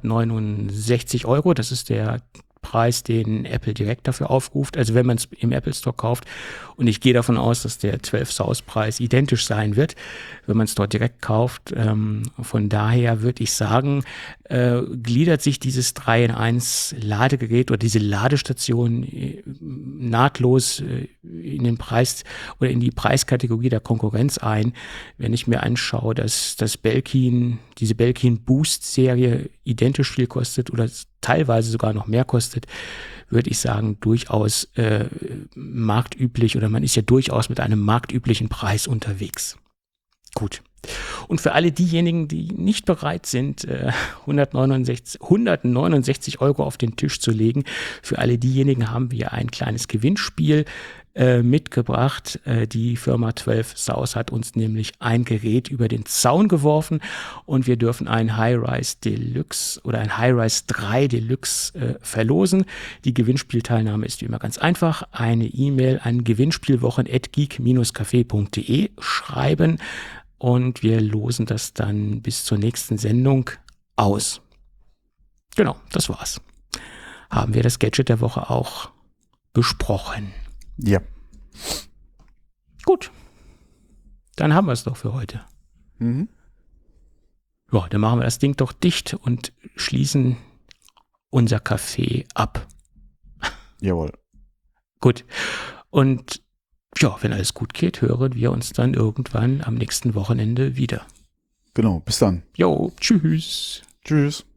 169 €. Das ist der Preis, den Apple direkt dafür aufruft, also wenn man es im Apple Store kauft. Und ich gehe davon aus, dass der 12 South Preis identisch sein wird, wenn man es dort direkt kauft. Von daher würde ich sagen, gliedert sich dieses 3-in-1 Ladegerät oder diese Ladestation nahtlos in den Preis oder in die Preiskategorie der Konkurrenz ein. Wenn ich mir anschaue, dass diese Belkin Boost Serie identisch viel kostet oder teilweise sogar noch mehr kostet, würde ich sagen, durchaus marktüblich oder man ist ja durchaus mit einem marktüblichen Preis unterwegs. Gut. Und für alle diejenigen, die nicht bereit sind, 169 € auf den Tisch zu legen, für alle diejenigen haben wir ein kleines Gewinnspiel mitgebracht. Die Firma 12 South hat uns nämlich ein Gerät über den Zaun geworfen und wir dürfen ein Hi-Rise Deluxe oder ein Hi-Rise 3 Deluxe verlosen. Die Gewinnspielteilnahme ist wie immer ganz einfach. Eine E-Mail an gewinnspielwochen@geek-café.de schreiben und wir losen das dann bis zur nächsten Sendung aus. Genau, das war's. Haben wir das Gadget der Woche auch besprochen. Ja. Gut. Dann haben wir es doch für heute. Mhm. Ja, dann machen wir das Ding doch dicht und schließen unser Café ab. Jawohl. Gut. Und ja, wenn alles gut geht, hören wir uns dann irgendwann am nächsten Wochenende wieder. Genau, bis dann. Jo, tschüss. Tschüss.